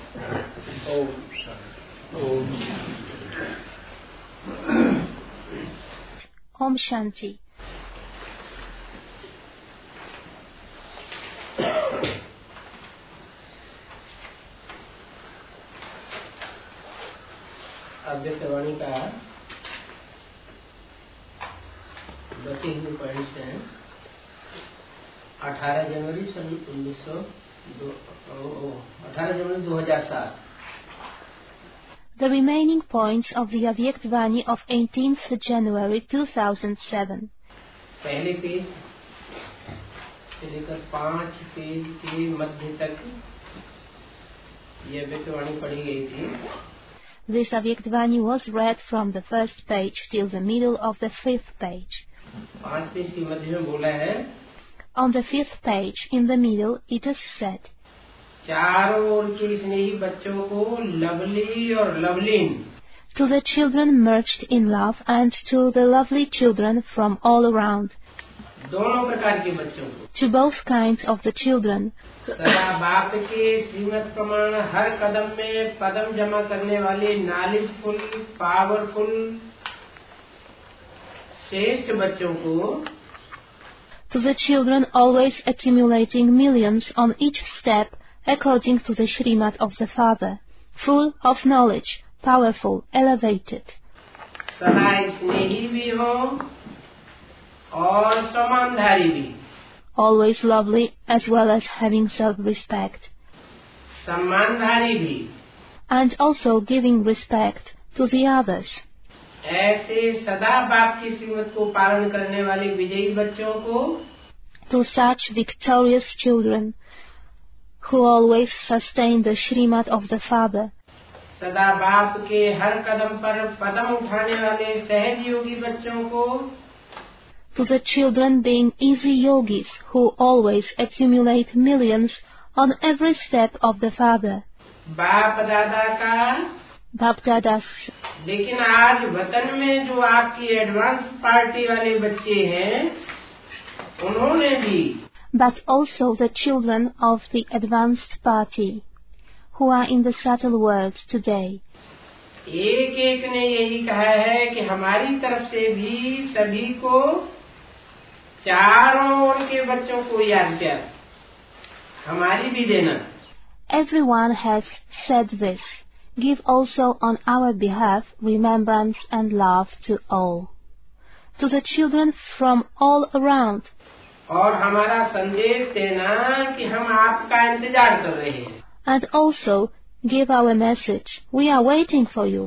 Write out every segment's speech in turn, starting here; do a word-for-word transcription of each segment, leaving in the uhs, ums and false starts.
ओम ओम ओम शांति। अव्यक्तवाणी का बचे हुए पॉइंट्स हैं अठारह जनवरी सन उन्नीस सौ अठारह जनवरी दो हजार सात। The remaining points of the Avyaktavani of eighteenth January two thousand seven. पहले पेज से लेकर पांच पेज के मध्य तक यह अव्यक्तवाणी पढ़ी गई थी। This Avyaktavani was read from the first page till the middle of the fifth page. पांच पेज के मध्य में बोला है, On the fifth page, in the middle, it is said, चारों ओर के स्नेही बच्चों को लवली और Lovleen, to the children merged in love and to the lovely children from all around, दोनों प्रकार के बच्चों को, to both kinds of the children, सदा बाप के श्रीमत प्रमाण हर कदम में पदम जमा करने वाले नॉलेजफुल पावरफुल श्रेष्ठ बच्चों को, to the children always accumulating millions on each step according to the Shrimat of the Father, full of knowledge, powerful, elevated, सदा स्नेही भी हो और समानधारी भी, always lovely as well as having self-respect, सम्मानधारी भी, and also giving respect to the others. ऐसे सदा बाप की श्रीमत को पालन करने वाले विजयी बच्चों को, To such victorious children who always sustain the Shrimat of the Father, सदा बाप के हर कदम पर कदम उठाने वाले सहज योगी बच्चों को, to the children being easy yogis who always accumulate millions on every step of the Father, बाप दादा का, Bapdadas, लेकिन आज वतन में जो आपकी एडवांस पार्टी वाले बच्चे हैं, उन्होंने भी, but also the children of the advanced party who are in the subtle world today. एक एक ने यही कहा है कि हमारी तरफ से भी सभी को चारों ओर के बच्चों को याद प्यार हमारी भी देना। Everyone has said this. Give also on our behalf remembrance and love to all, to the children from all around, और हमारा संदेश देना कि हम आपका इंतजार कर रहे हैं। and also give our message. We are waiting for you.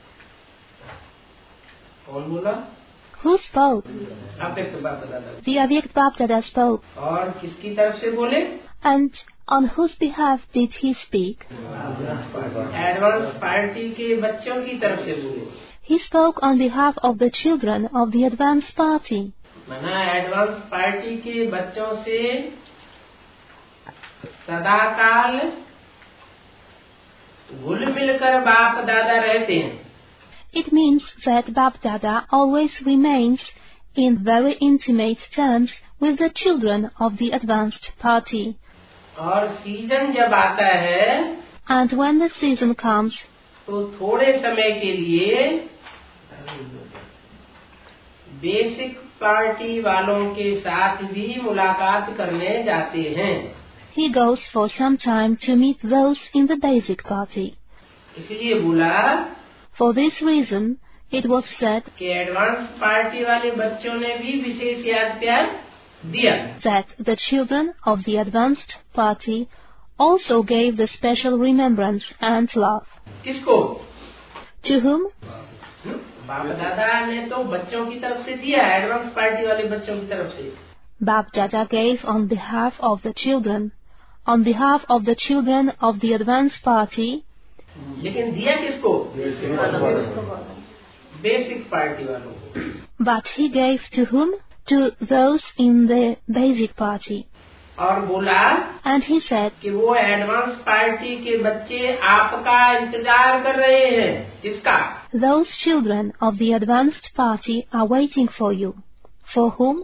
कौन बोला? Who spoke? अव्यक्त बाप दादा। The Avyakt Bapdada spoke. और किसकी तरफ से बोले? And on whose behalf did he speak? Advance party के बच्चों की तरफ से बोले। He spoke on behalf of the children of the advanced party. मना एडवांस पार्टी के बच्चों से सदाकाल घुल मिलकर बाप दादा रहते हैं। It means that Bapdada always remains in very intimate terms with the children of the advanced party. और सीजन जब आता है, And when the season comes, तो थोड़े समय के लिए बेसिक पार्टी वालों के साथ भी मुलाकात करने जाते हैं। he goes for some time to meet those in the basic party. इसलिए बोला For this reason, it was said कि एडवांस पार्टी वाले बच्चों ने भी विशेष याद प्यार दिया। that the children of the advanced party also gave the special remembrance and love. किसको? To whom? बाप दादा ने तो बच्चों की तरफ से दिया, एडवांस पार्टी वाले बच्चों की तरफ से। Bapdada gave on behalf of the children, on behalf of the children of the advanced party, लेकिन दिया किसको? बेसिक पार्टी वालों को। but he gave to whom? To those in the basic party. और बोला And he said कि वो advance party के बच्चे आपका इंतजार कर रहे हैं। किसका? those children of the advanced party are waiting for you. For whom?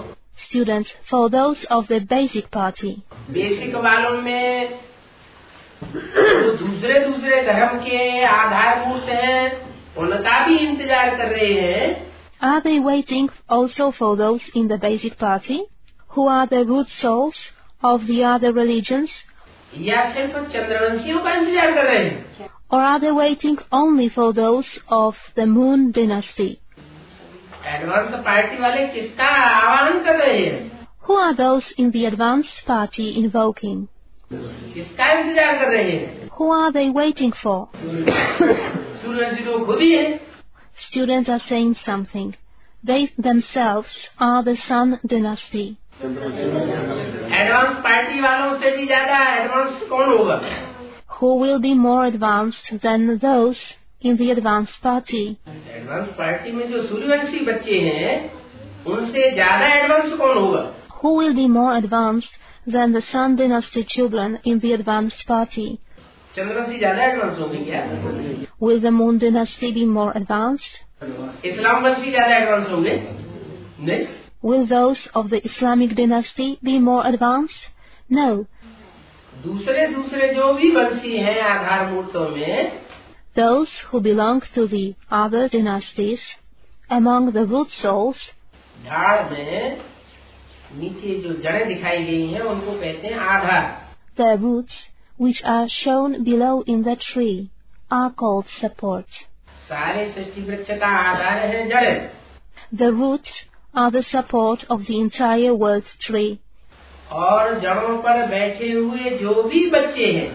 Students, for those of the basic party. Basic वालों में जो दूसरे दूसरे धर्म के आधारभूत हैं, उनका भी इंतजार कर रहे हैं. Are they waiting also for those in the basic party, who are the root souls of the other religions? या सिर्फ चंद्रवंशियों का इंतजार कर रहे हैं? Or are they waiting only for those of the Moon dynasty? Advance party वाले किसका आह्वान कर रहे हैं? Who are those in the advanced party invoking? किसका इंतजार कर रहे हैं? Who are they waiting for? Suryavanshi लोग खुद ही है. Students are saying something. They themselves are the Sun dynasty. Advance party वालों से भी ज्यादा एडवांस कौन होगा? Who will be more advanced than those in the advanced party? Advance party में जो सूर्यवंशी बच्चे हैं, उनसे ज्यादा एडवांस कौन होगा? Who will be more advanced than the Sun dynasty children in the advanced party? Chandravanshi ज्यादा एडवांस होंगे क्या? Will the Moon dynasty be more advanced? इस्लाम वंशी ज्यादा एडवांस होंगे? नहीं. Will those of the Islamic dynasty be more advanced? No. दूसरे दूसरे जो भी वंशी हैं आधार मूर्तों में, those who belong to the other dynasties, among the root souls, झाड़ में नीचे जो जड़ें दिखाई गई हैं, उनको कहते हैं आधार. the roots which are shown below in the tree are called support. सारे सृष्टि वृक्ष का आधार है जड़ें. The roots are the support of the entire world tree. और जड़ों पर बैठे हुए जो भी बच्चे हैं,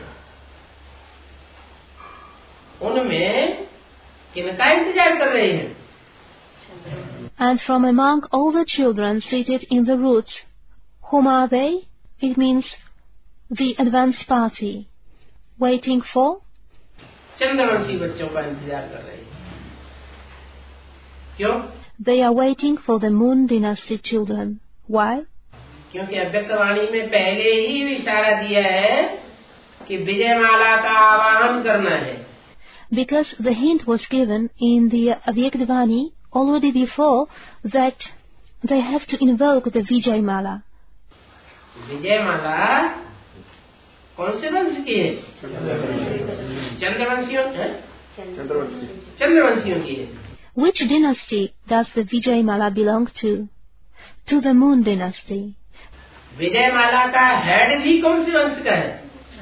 उनमें किनका इंतजार कर रहे हैं? And from among all the children seated in the roots, whom are they? It means the advanced party, waiting for? Chandravanshi बच्चों का इंतजार कर रहे हैं. क्यों? They are waiting for the Moon dynasty children. Why? क्योंकि अव्यक्तवाणी में पहले ही इशारा दिया है कि विजयमाला का आवाहन करना है. Because the hint was given in the Avyaktvani already before that they have to invoke the Vijayamala. Vijayamala कौन से वंश की है? चंद्रवंशियों है? चंद्रवंशियों की है. Which dynasty does the Vijayamala belong to? To the Moon dynasty. Vijayamala का हेड भी कौन से वंश का है?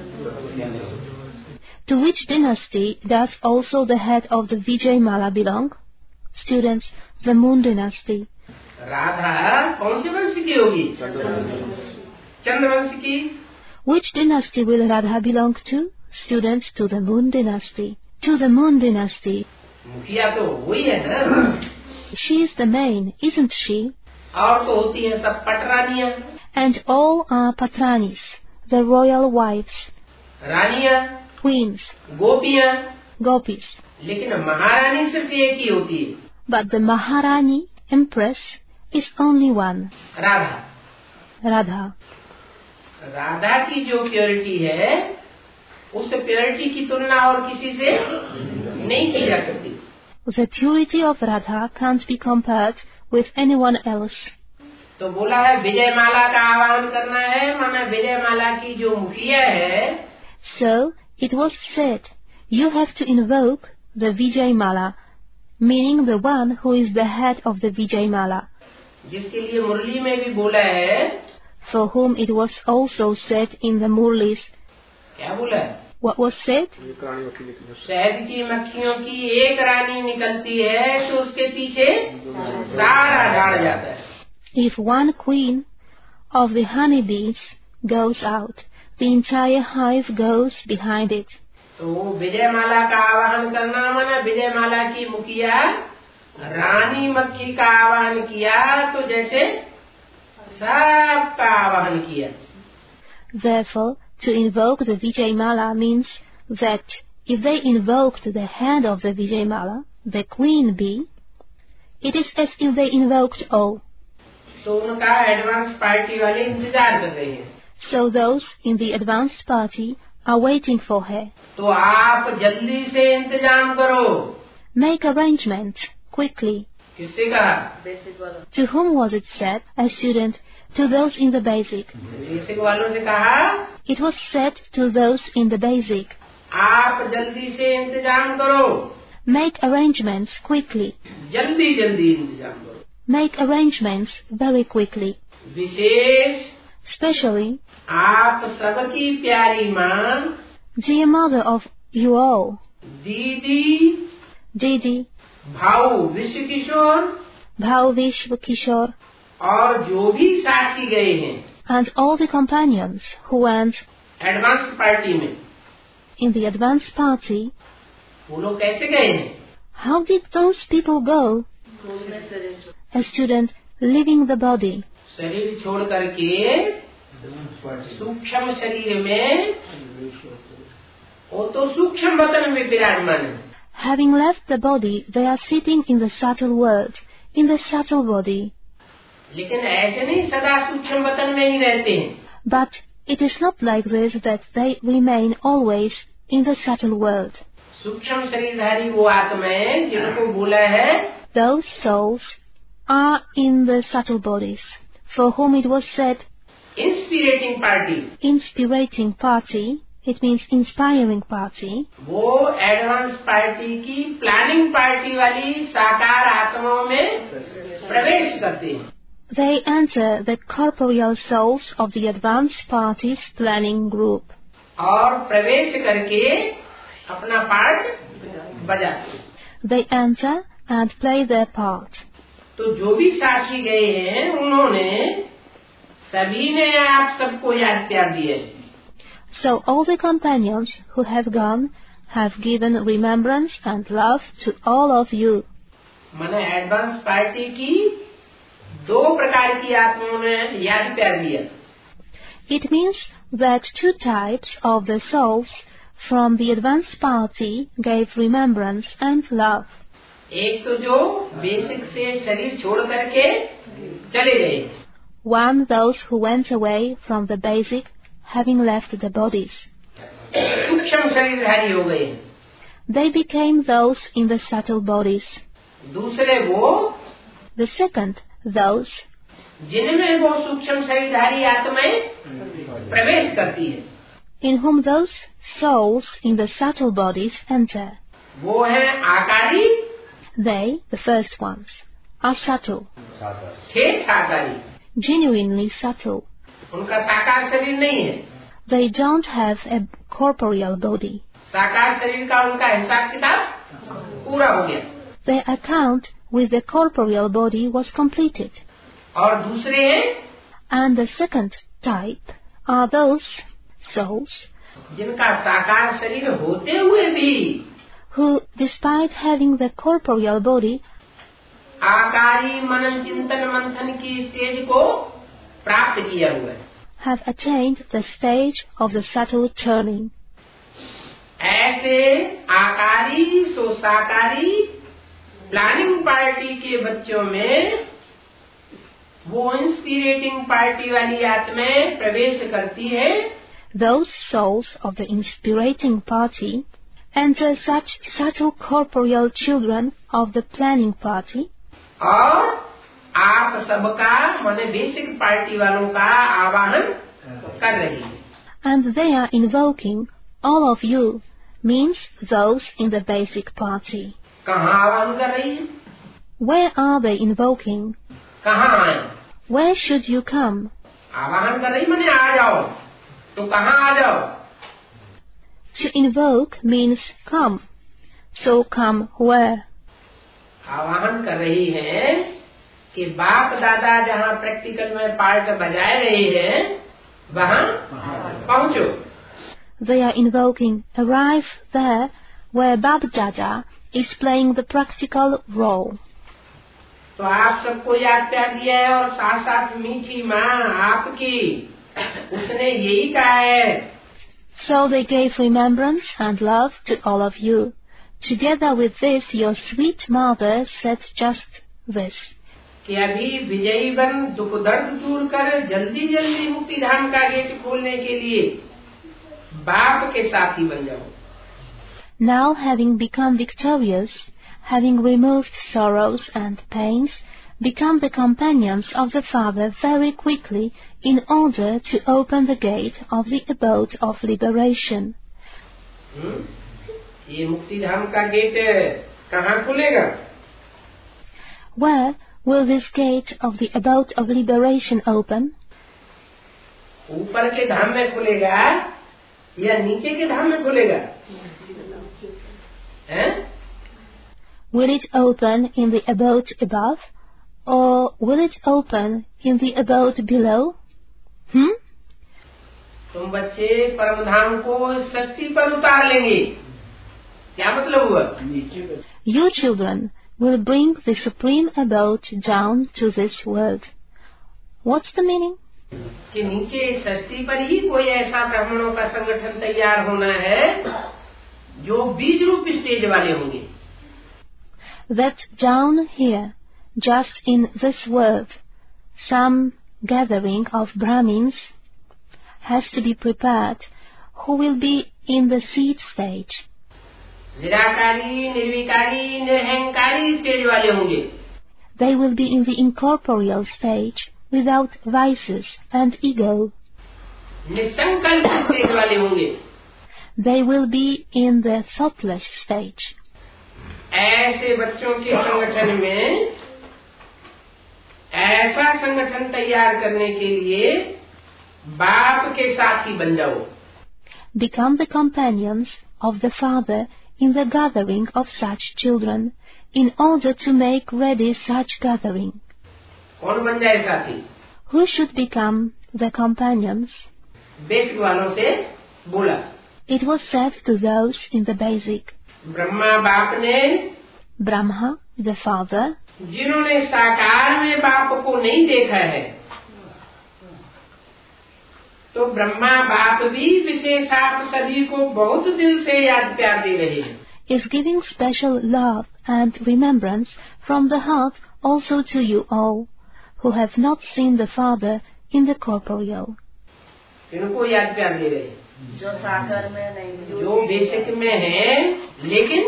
To which dynasty does also the head of the Vijayamala belong? Students, the Moon dynasty. Radha कौन से वंश की होगी? चंद्रवंश की. Which dynasty will Radha belong to? Students, to the Moon dynasty. To the Moon dynasty. मुखिया तो वही है ना? She is the main, isn't she? और तो होती है सब पटरानियां. And all are Patranis, the royal wives. Rania, queens, गोपियां, gopis. लेकिन महारानी सिर्फ एक ही होती है. But the Maharani, empress, is only one. Radha. Radha. Radha की जो प्योरिटी है, उस प्योरिटी की तुलना और किसी से नहीं की जा सकती. The purity of Radha can't be compared with anyone else. तो बोला है विजयमाला का आह्वान करना है, माना विजयमाला की जो मुखिया है. So it was said, you have to invoke the Vijayamala, meaning the one who is the head of the Vijayamala. जिसके लिए मुरली में भी बोला है. For whom it was also said in the Murlis. क्या बोला है? What was said? शहद की मक्खियों की एक रानी निकलती है तो उसके पीछे सारा झाड़ जाता है. If one queen of the honeybees goes out, the entire hive goes behind it. तो विजयमाला का आह्वान करना माना विजयमाला की मुखिया रानी मक्खी का आह्वान किया तो जैसे सबका आह्वान किया. Therefore, to invoke the Vijayamala means that if they invoked the head of the Vijayamala, the queen bee, it is as if they invoked all. तो उनका एडवांस पार्टी वाले इंतजार कर रहे हैं. So those in the advanced party are waiting for her. तो आप जल्दी से इंतजाम करो. Make arrangements quickly. किससे कहा? To whom was it said? A student. to those in the basic. Basic वालों से कहा, It was said to those in the basic, आप जल्दी से इंतजाम करो, make arrangements quickly. जल्दी जल्दी इंतजाम करो. Make arrangements very quickly. विशेष Especially, आप सबकी प्यारी माँ, dear mother of you all, दीदी, Didi, भाऊ विश्व किशोर Bhau Vishwa Kishore, और जो भी साथी गए हैं and all the companions who went advance party में, in the advance party. वो लोग कैसे गए हैं? How did those people go? A student leaving the body, शरीर छोड़ करके सूक्ष्म शरीर में, वो तो सूक्ष्म वतन में विराजमान है. having left the body, they are sitting in the subtle world, in the subtle body. लेकिन ऐसे नहीं सदा सूक्ष्म वतन में ही रहते हैं. But it is not like this that they remain always in the subtle world. सूक्ष्म शरीरधारी वो आत्माएं जिनको बोला है, Those souls are in the subtle bodies, for whom it was said, inspirating party. inspirating party, it means inspiring party. वो advance party की planning party वाली साकार आत्माओं में प्रवेश करते हैं. They enter the corporeal souls of the advanced party's planning group, और प्रवेश करके अपना पार्ट बजाते हैं. they enter and play their part. तो जो भी साथी गए हैं उन्होंने सभी ने आप सबको याद प्यार दिया है. So all the companions who have gone have given remembrance and love to all of you. मैंने एडवांस पार्टी की दो प्रकार की आत्माओं ने याद प्यार दिया. It means that two types of the souls from the advanced party gave remembrance and love. एक तो जो बेसिक से शरीर छोड़ करके चले गए, One, those who went away from the basic, having left the bodies. सूक्ष्म शरीरधारी हो गए. They became those in the subtle bodies. दूसरे वो The second, those जिनमें वो सूक्ष्म शरीरधारी आत्माएं प्रवेश करती है, in whom those souls in the subtle bodies enter. वो है आकारी, They, the first ones, are subtle, ठेठ आकारी. genuinely subtle. उनका साकार शरीर नहीं है. They don't have a corporeal body. साकार शरीर का उनका हिसाब किताब पूरा हो गया. Their account with the corporeal body was completed. और दूसरे हैं And the second type are those souls जिनका साकार शरीर होते हुए भी who, despite having the corporeal body, आकारी मनन चिंतन मंथन की स्टेज को प्राप्त किया हुआ है. have attained the stage of the subtle turning. ऐसे आकारी सो साकारी प्लानिंग पार्टी के बच्चों में वो इंस्पिरेटिंग पार्टी वाली आत्माएं प्रवेश करती है. Those souls of the inspirating party enter such subtle corporeal children of the planning party, और आप सबका माने बेसिक पार्टी वालों का आवाहन कर रही है. and they are invoking all of you, means those in the basic party. कहाँ आवाहन कर रही है? Where are they invoking? कहाँ आए? Where should you come? आवाहन कर रही माने आ जाओ. तो कहाँ आ जाओ? To invoke means come. So come where? आवाहन कर रही है कि बाप दादा जहाँ प्रैक्टिकल में पार्ट बजाए रहे हैं वहाँ पहुँचो. They are invoking arrive there where Bab Dada is playing the practical role. तो आप सबको याद प्यार दिया है और साथ साथ मीठी माँ आपकी उसने यही कहा है. So they gave remembrance and love to all of you. Together with this, your sweet mother said just this. कि अभी विजयी बन दुख दर्द दूर कर जल्दी जल्दी मुक्ति धाम का गेट खोलने के लिए बाप के साथी बन जाओ. Now, having become victorious, having removed sorrows and pains, become the companions of the Father very quickly in order to open the gate of the abode of liberation. hmm? ये मुक्ति धाम का गेट कहाँ खुलेगा? Where will this gate of the abode of liberation open? ऊपर के धाम में खुलेगा या नीचे के धाम में खुलेगा? हैं? Will it open in the abode above, or will it open in the abode below? Hmm? तुम बच्चे परम धाम को सृष्टि पर उतार लेंगे, क्या मतलब हुआ? You children will bring the supreme abode down to this world. What's the meaning? कि नीचे सृष्टि पर ही कोई ऐसा ब्राह्मणों का संगठन तैयार होना है जो बीज रूप स्टेज वाले होंगे. That down here, just in this world, some gathering of Brahmins has to be prepared who will be in the seed stage. निराकारी, निर्विकारी, निरहंकारी स्टेज वाले होंगे. They will be in the incorporeal stage without vices and ego. निसंकल्प stage वाले होंगे. They will be in the thoughtless stage. ऐसे बच्चों के संगठन में ऐसा संगठन तैयार करने के लिए बाप के साथी बन जाओ. Become the companions of the Father in the gathering of such children, in order to make ready such gathering. कौन बन जाए साथी? Who should become the companions? Basic वालों से बोला. It was said to those in the basic. Brahma बाप ने, Brahma, the Father, जिन्होंने साकार में बाप को नहीं देखा है, तो ब्रह्मा बाप भी विशेष आप सभी को बहुत दिल से याद प्यार दे रहे हैं. is giving special love and remembrance from the heart also to you all, who have not seen the Father in the corporeal. इनको याद प्यार दे रहे हैं जो साकार में नहीं, जो बेसिक में है, लेकिन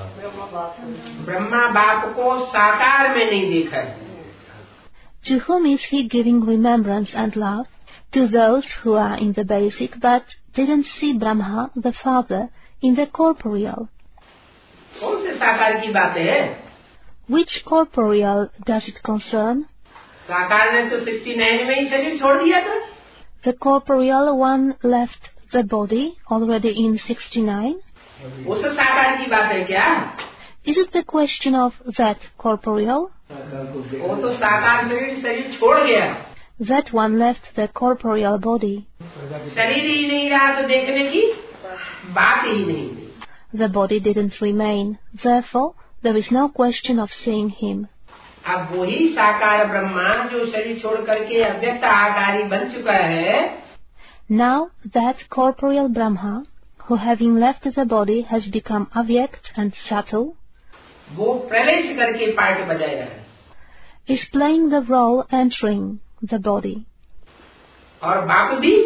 ब्रह्मा बाप को साकार में नहीं देखा है. To whom is he giving remembrance and love? To those who are in the basic but didn't see Brahma, the Father, in the corporeal. कौन से साकार की बात है? Which corporeal does it concern? साकार ने तो सिक्सटी नाइन में ही शरीर छोड़ दिया था. The corporeal one left the body already in sixty-nine. उस साकार की बात है क्या? Is it the question of that corporeal? वो तो साकार शरीर शरीर छोड़ गया. That one left the corporeal body. शरीर ही नहीं रहा तो देखने की बात ही नहीं. The body didn't remain. Therefore, there is no question of seeing him. अब वही साकार ब्रह्मा जो शरीर छोड़ करके अव्यक्त आकारी बन चुका है, Now that corporeal Brahma, who having left the body has become avyakt and subtle, वो प्रवेश करके पार्ट बजाया है. is playing the role entering the body. और बाप भी,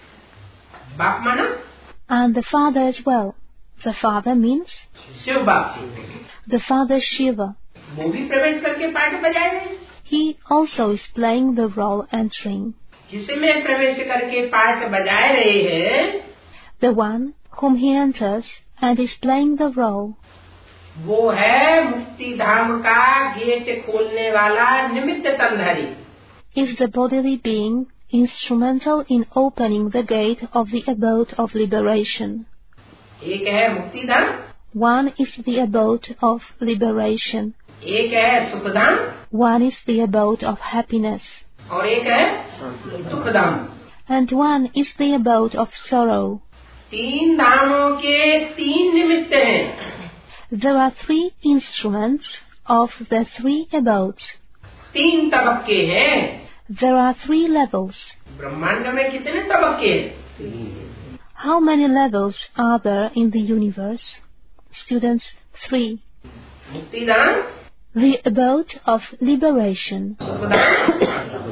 बाप माना And the Father as well. The Father means Shiv बाप, the Father Shiva. वो भी प्रवेश करके पार्ट बजाए हैं. He also is playing the role entering. जिसमें प्रवेश करके पार्ट बजाए रहे हैं, The one whom he enters and is playing the role, वो है मुक्ति धाम का गेट खोलने वाला निमित्त तंधारी. is the bodily being instrumental in opening the gate of the abode of liberation. एक है मुक्ति धाम, One is the abode of liberation. एक है सुख धाम, One is the abode of happiness. और एक है दुख धाम. And one is the abode of sorrow. तीन धामों के तीन निमित्त हैं. There are three instruments of the three abodes. तीन तबक्के हैं. There are three levels. ब्रह्मांड में कितने तबक्के हैं? How many levels are there in the universe? Students, three. मुक्ति धाम, The abode of liberation. सुख धाम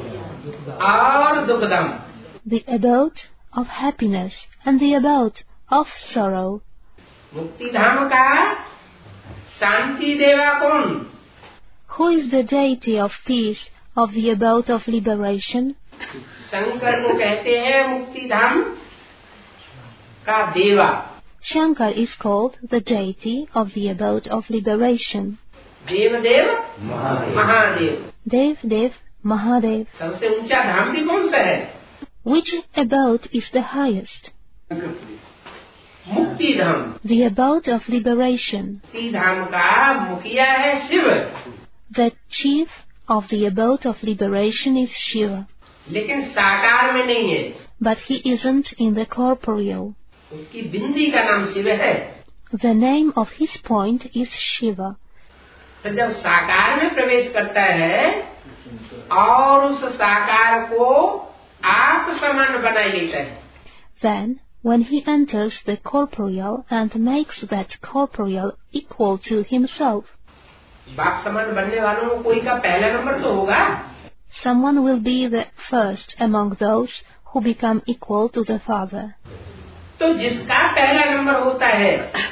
और दुख धाम. The abode of happiness and the abode of sorrow. मुक्ति धाम का शांति देवा कौन? Who is the deity of peace, of the abode of liberation? Shankar को कहते हैं मुक्ति धाम का देवा. Shankar is called the deity of the abode of liberation. Dev Dev Mahadev. Dev Dev Mahadev. सबसे ऊंचा धाम भी कौन सा है? Which abode is the highest? मुक्ति धाम. The abode of liberation. मुक्ति धाम का मुखिया है Shiv. The chief of the abode of liberation is Shiva. लेकिन साकार में नहीं है. But he isn't in the corporeal. उसकी बिंदी का नाम शिव है. The name of his point is Shiva. तो जब साकार में प्रवेश करता है और उस साकार को आप समान बनाए लेता है. Then, when he enters the corporeal and makes that corporeal equal to himself, बाप समान बनने वालों को कोई का पहला नंबर तो होगा. someone will be the first among those who become equal to the Father. तो जिसका पहला नंबर होता है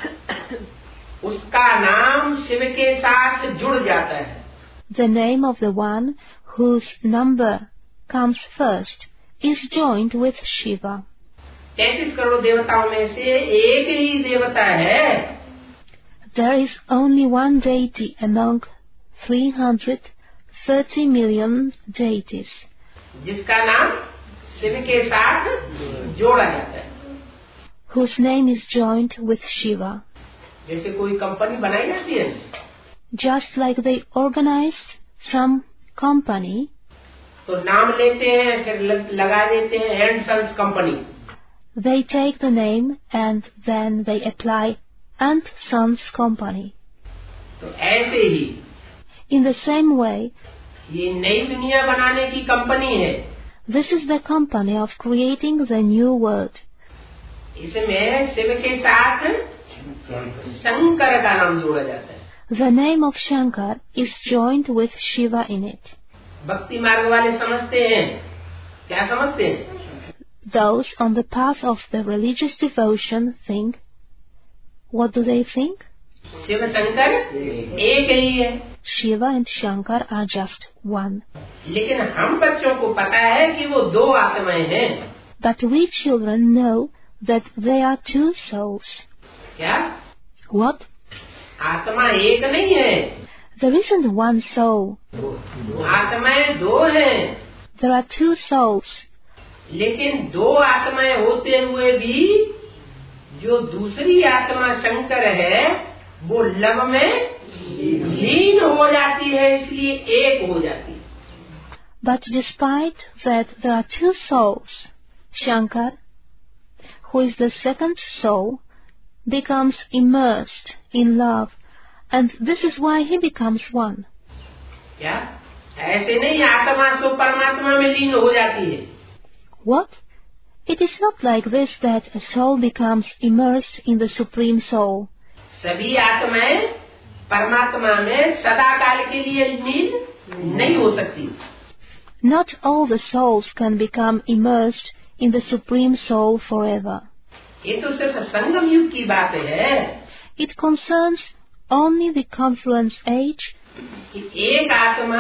उसका नाम शिव के साथ जुड़ जाता है. The name of the one whose number comes first is joined with Shiva. तैंतीस करोड़ देवताओं में से एक ही देवता है. There is only one deity among three hundred thirty million deities, जिसका नाम शिव के साथ जोड़ा जाता है. whose name is joined with Shiva. जैसे कोई कंपनी बनाई जाती है, Just like they organize some company, तो नाम लेते हैं फिर लग, लगा देते हैं and sons company. they take the name and then they apply Ant Sons Company. तो ऐसे ही In the same way, ये नई दुनिया बनाने की कंपनी है. this is the company of creating the new world. इसमें शिव के साथ शंकर का नाम जोड़ा जाता है. The name of Shankar is joined with Shiva in it. भक्ति मार्ग वाले समझते हैं, क्या समझते हैं? Those on the path of the religious devotion think, what do they think? Shiv Shankar एक ही है. Shiva and Shankar are just one. लेकिन हम बच्चों को पता है कि वो दो आत्माएं हैं. But we children know that they are two souls. क्या? What? आत्मा एक नहीं है. There isn't one soul. आत्माएं दो हैं. There are two souls. लेकिन दो आत्माएं होते हुए भी जो दूसरी आत्मा शंकर है वो लव में लीन हो जाती है, इसलिए एक हो जाती है. But despite that there are two souls, Shankar, who is the second soul, becomes immersed in love, and this is why he becomes one. क्या? ऐसे नहीं आत्मा तो परमात्मा में लीन हो जाती है. What? It is not like this that a soul becomes immersed in the Supreme Soul. सभी आत्माएं परमात्मा में सदा काल के लिए लीन नहीं हो सकती. Not all the souls can become immersed in the Supreme Soul forever. ये तो सिर्फ संगम युग की बात है. It concerns only the confluence age. कि एक आत्मा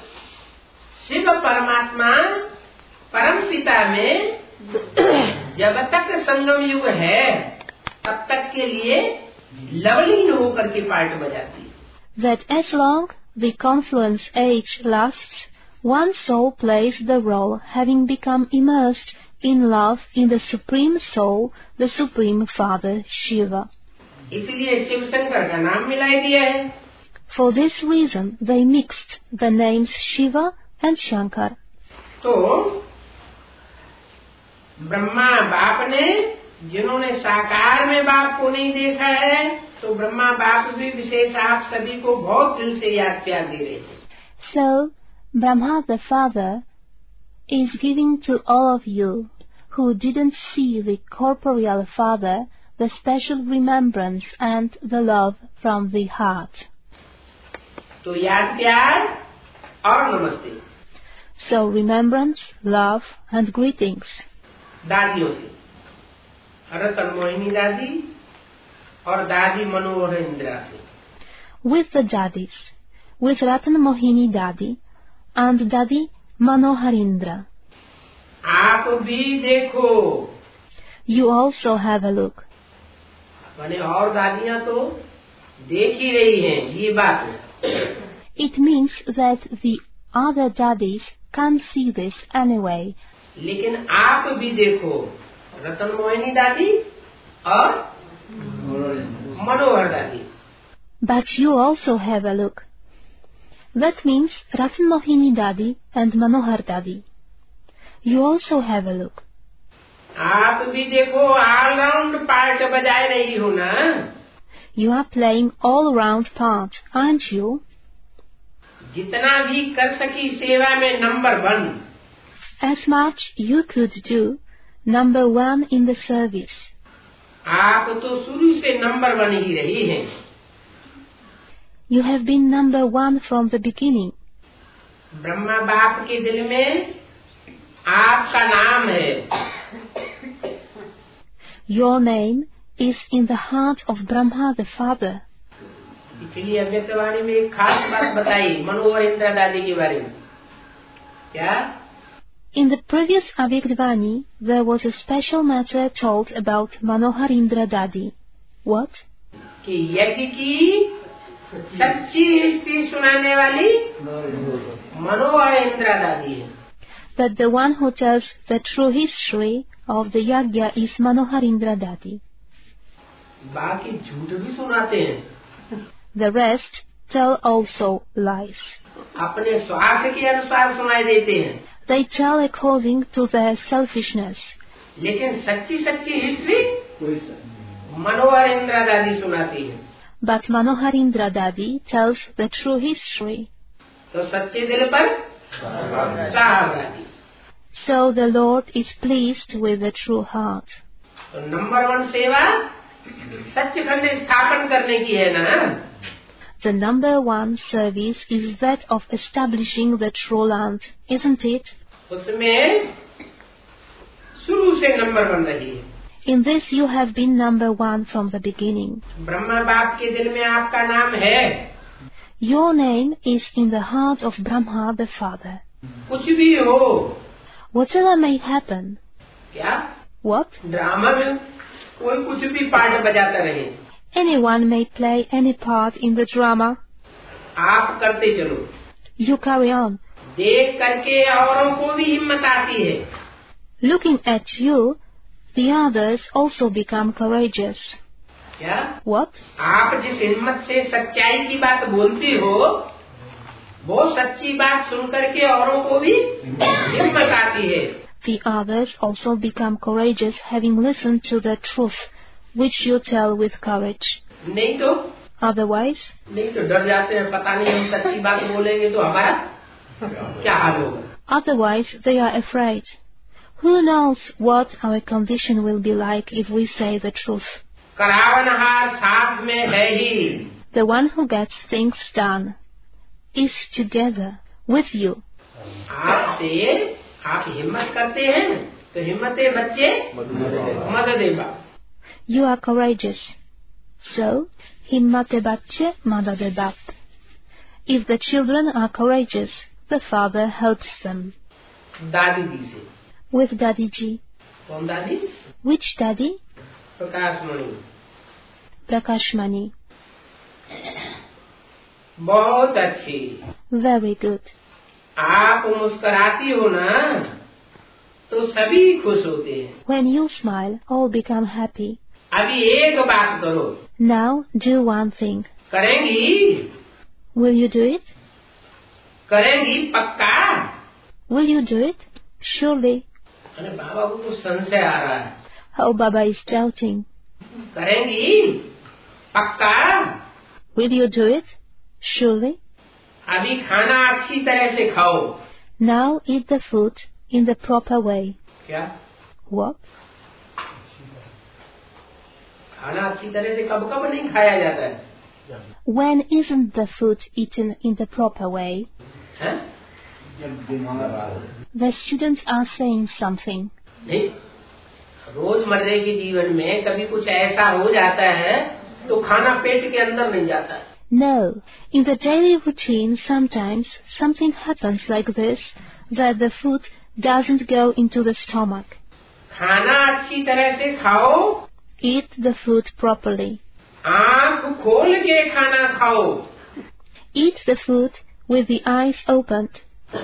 शिव परमात्मा परम पिता में जब तक संगम युग है तब तक के लिए लवलीन होकर के पार्ट बजाती है. That as long the confluence age lasts, one soul plays the role having become immersed in love in the Supreme Soul, the Supreme Father Shiva. इसलिए शिव शंकर का नाम मिलाई दिया है. For this reason, they mixed the names Shiva and Shankar. तो ब्रह्मा बाप ने, जिन्होंने साकार में बाप को नहीं देखा है, तो ब्रह्मा बाप भी विशेष आप सभी को बहुत दिल से याद प्यार दे रहे हैं. So, Brahma the Father is giving to all of you who didn't see the corporeal Father the special remembrance and the love from the heart. तो याद प्यार और नमस्ते. So remembrance, love and greetings. दादियों से, रतन मोहिनी दादी और दादी मनोहर इंदिरा से. With the daddies, with Ratan Mohini Dadi and Dadi Manoharindra. आप भी देखो। You also have a look. मैंने और दादियाँ तो देख ही रही हैं ये बात। It means that the other daddies can see this anyway. लेकिन आप भी देखो, रतन मोहिनी दादी और मनोहर दादी। But you also have a look. That means Ratan Mohini Dadi and Manohar Dadi. You also have a look. आप भी देखो, ऑल राउंड पार्ट बजाए रही हो ना। You are playing all round part, aren't you? जितना भी कर सकी सेवा में number one. As much you could do, number one in the service. आप तो शुरू से नंबर वन ही रही हैं। You have been number one from the beginning. Brahma बाप के दिल में आपका नाम है। Your name is in the heart of Brahma the Father. पिछली अव्यक्तवाणी में एक खास बात बताई मनोहर इंदिरा दादी के बारे में। क्या? In the previous Avyagdvani, there was a special matter told about Manohar Indra Dadi. What? कि यज्ञ की सच्ची हिस्ट्री सुनाने वाली मनोहर इंदिरा दादी है। That the one who tells the true history of the yajna is Manohar Indra Dadi. बाकी झूठ भी सुनाते हैं। The rest tell also lies. अपने स्वार्थ के अनुसार सुनाई देते हैं। They tell according to their selfishness. लेकिन सच्ची सच्ची हिस्ट्री मनोहर इंदिरा दादी सुनाती है। But Manohar Indra Dadi tells the true history. तो सच्चे दिल पर साहब दादी। So the Lord is pleased with the true heart. तो नंबर वन सेवा सच्चखंड स्थापन करने की है ना। The number one service is that of establishing the true land, isn't it? उसमें शुरू से नंबर वन रही है। In this you have been number one from the beginning. Brahma बाप के दिल में आपका नाम है। Your name is in the heart of Brahma the Father. कुछ भी हो। Whatever may happen. क्या? What? ड्रामा में कोई कुछ भी पार्ट बजाता रहे। Anyone may play any part in the drama. आप करते चलो। You carry on. देख करके औरों को भी हिम्मत आती है। Looking at you, the others also become courageous. क्या? What? आप जिस हिम्मत से सच्चाई की बात बोलती हो, वो सच्ची बात सुन करके औरों को भी हिम्मत आती है। The others also become courageous having listened to the truth, which you tell with courage. नहीं तो? Otherwise? नहीं तो डर जाते हैं, पता नहीं हम सच्ची बात बोलेंगे तो हमारा क्या हाल होगा। Otherwise they are afraid. Who knows what our condition will be like if we say the truth? करावनहार साथ में है ही। The one who gets things done is together with you. आपसे आप हिम्मत करते हैं तो हिम्मते बच्चे मदद देगा। You are courageous. So, himmate bacche madade bap. If the children are courageous, the father helps them. दादी जी से। With Daddy Ji. कौन दादी? Which daddy? प्रकाशमणि। Prakashmani. बहुत अच्छी। Very good. आप मुस्कुराती हो ना तो सभी खुश होते हैं। When you smile, all become happy. अभी एक बात करो। Now do one thing. करेंगी? Will you do it? करेंगी पक्का? Will you do it? Surely. अरे बाबा को तो संशय आ रहा है। Oh, Baba is doubting. करेंगी? पक्का? Will you do it? Surely. अभी खाना अच्छी तरह से खाओ। Now eat the food in the proper way. क्या? What? खाना अच्छी तरह से कब कब नहीं खाया जाता है? When isn't the food eaten in the proper way? है? The students are saying something. नहीं, रोजमर्रे के जीवन में कभी कुछ ऐसा हो जाता है तो खाना पेट के अंदर नहीं जाता है। No, in the daily routine sometimes something happens like this, that the food doesn't go into the stomach. खाना अच्छी तरह से खाओ, Eat the food properly. आँख खोल के खाना खाओ, Eat the food with the eyes opened.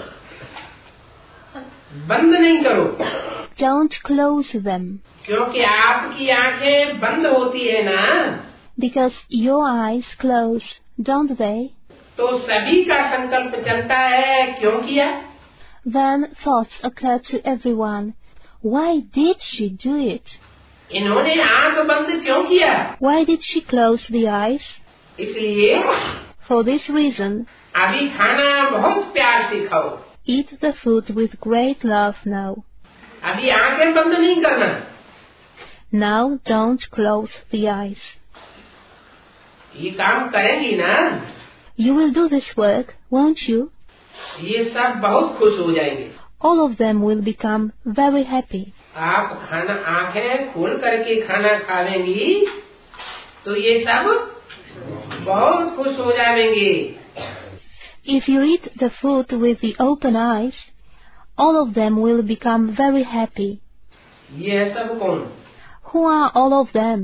बंद नहीं करो, Don't close them, क्योंकि आपकी आंखें बंद होती है ना, because your eyes close, don't they? तो सभी का संकल्प चलता है, क्यों किया? Then thoughts occur to everyone. Why did she do it? इन्होंने आंख बंद क्यों किया? Why did she close the eyes? इसलिए For this reason, अभी खाना बहुत प्यार से खाओ, eat the food with great love now. अभी आंखें बंद नहीं करना। Now don't close the eyes. ये काम करेंगी ना, You will do this work, won't you? ये सब बहुत खुश हो जाएंगे। All of them will become very happy. आप खाना आंखें खोल करके खाना खावेंगी तो ये सब बहुत खुश हो जाएंगे। If you eat the food with the open eyes, all of them will become very happy. ये है सब कौन? Who are all of them?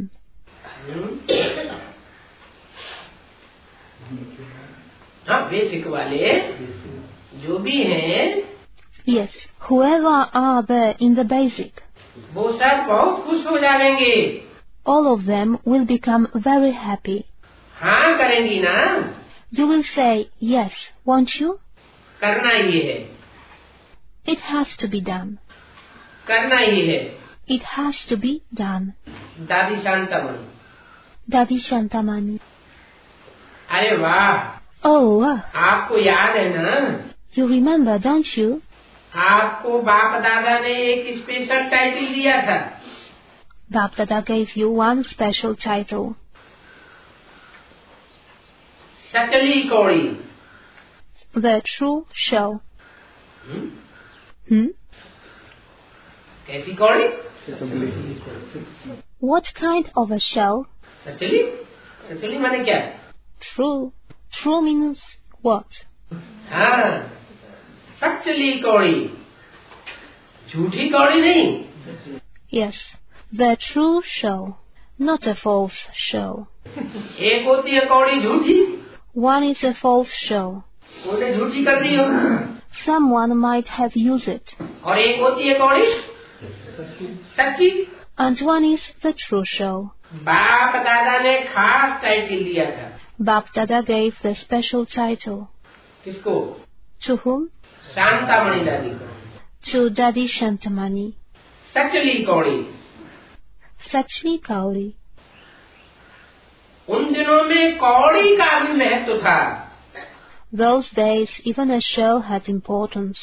हाँ, बेसिक वाले जो भी हैं, Yes, whoever are there in the basic, वो सब बहुत खुश हो जाएंगे। all of them will become very happy. हाँ करेंगी ना, You will say, yes, won't you? करना ये है, It has to be done. करना ये है। It has to be done. दादी शांतमन, Dadi Shantamani. अरे वाह, Oh, uh, आपको याद है ना, you remember, don't you? आपको बाप दादा ने एक स्पेशल टाइटल दिया था। Bap Dada gave you one special title. सचली कौड़ी। The True Show. Hmm? Hmm? कैसी कौड़ी? What kind of a show? सचली? सचली माने क्या? True. True means what? हाँ, सचली कौड़ी, झूठी कौड़ी नहीं। Yes, the true show, not a false show. एक होती है कौड़ी झूठी, One is a false show. उन्हें झूठी कर दी हो, Someone might have used it. और एक होती है कौड़ी सच्ची। And one is the true show. बाप दादा ने खास टाइटल दिया था। Bap Dada gave the special title. किसको? To whom? शांतामणि दादी को। To Dadi Shantamani. सचली कौड़ी। Sachli Kauri. उन दिनों में कौड़ी का भी महत्व था। Those days, even a shell had importance.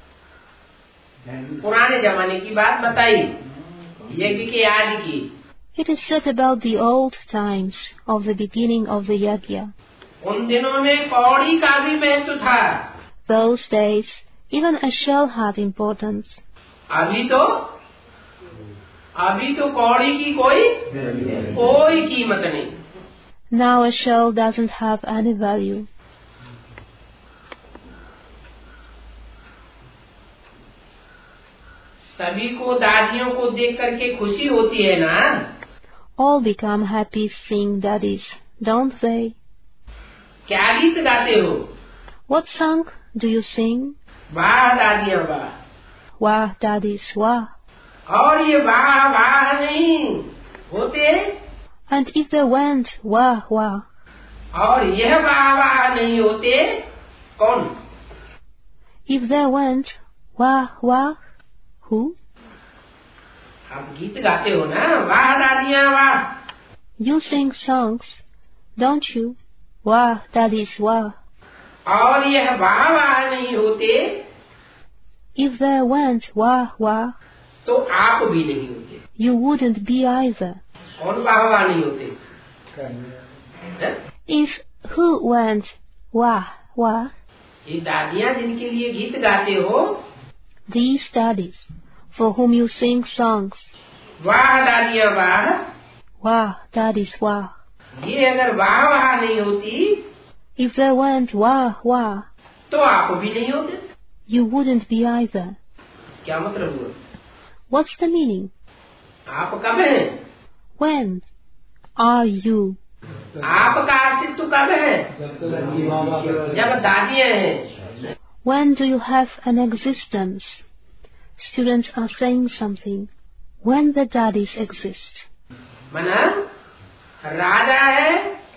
पुराने जमाने की बात बताई, यज्ञ के आदि की। It is said about the old times of the beginning of the yajna. उन दिनों में कौड़ी का भी महत्व था। Those days, even a shell had importance. अभी तो अभी तो कौड़ी की कोई कोई कीमत नहीं। Now a shell doesn't have any value. सभी को दादियों को देख करके खुशी होती है ना। All become happy seeing daddies, don't they? क्या गीत गाते हो? What song do you sing? वाह दादियाँ वाह। Wah, daddies, wah. और ये वाह वाह नहीं होते, And if they went wah, wah, और यह वाह वाह नहीं होते, कौन? if they went wah, wah, who? आप गीत गाते हो ना, वाह दादियाँ वाह। You sing songs, don't you? Wah, daddies, wah. और यह वाह वाह नहीं होते, If they went wah, wah, तो आप भी नहीं होते। you wouldn't be either. कौन वाह वाह नहीं होते? हैं? If who went wah, wah, ये दादियाँ जिनके लिए गीत गाते हो, these daddies, for whom you sing songs, वाह दादियाँ वाह, wah, daddies, wah. ये अगर वाह वाह नहीं होती If they went wah wah, तो आप भी नहीं होते। you wouldn't be either. क्या मतलब हुआ? What's the meaning? आप कब हैं? When are you? आपका अस्तित्व कब है? जब दादियाँ हैं। When do you have an existence? Students are saying something. When the daddies exist. मना राजा है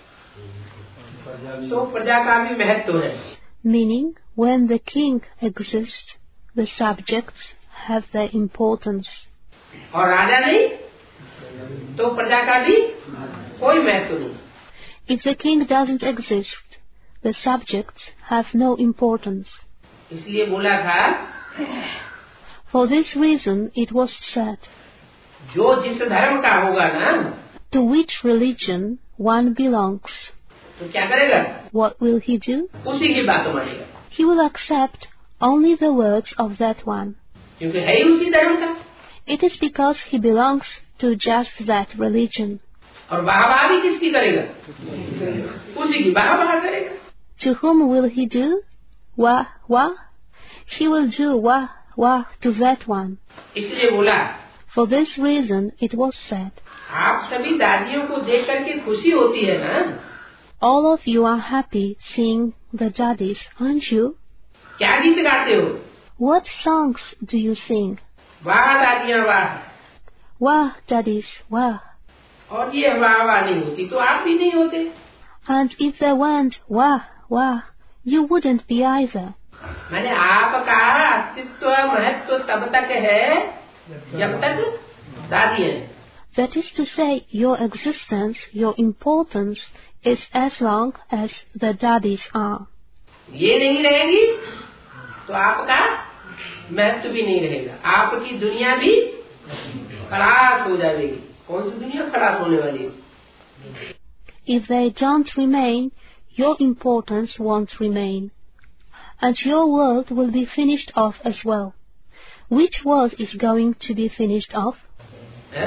तो प्रजा का भी महत्व है। Meaning, when the king exists, the subjects have their importance. और राजा नहीं तो प्रजा का भी कोई महत्व नहीं। If the king doesn't exist, the subjects have no importance. इसलिए बोला था, For this reason it was said, जो जिस धर्म का होगा ना, to which religion one belongs, तो क्या करेगा? what will he do? उसी की बात मानेगा, He will accept only the words of that one. क्योंकि है ही उसी धर्म का। It is because he belongs to just that religion. और वाहवाह भी किसकी करेगा? उसी की वाहवाह करेगा। To whom will he do? Wah, wah? He will do wah, wah to that one. इसलिए बोला, For this reason it was said, आप सभी दादियों को देख करके खुशी होती है ना? all of you are happy seeing the daddies, aren't you? क्या गीत गाते हो? What songs do you sing? वाह दादियाँ वाह। Wah, daddies, wah. और ये वाह वाह नहीं होती तो आप भी नहीं होते। And if they went wah, wah, you wouldn't be either. मैंने आपका अस्तित्व महत्व तब तक है जब तक दादी है। That is to say, your existence, your importance is as long as the daddies are. ये नहीं रहेगी तो आपका महत्व भी नहीं रहेगा, आपकी दुनिया भी खलास हो जाएगी। कौन सी दुनिया खलास होने वाली है? If they don't remain, your importance won't remain. And your world will be finished off as well. Which world is going to be finished off? है?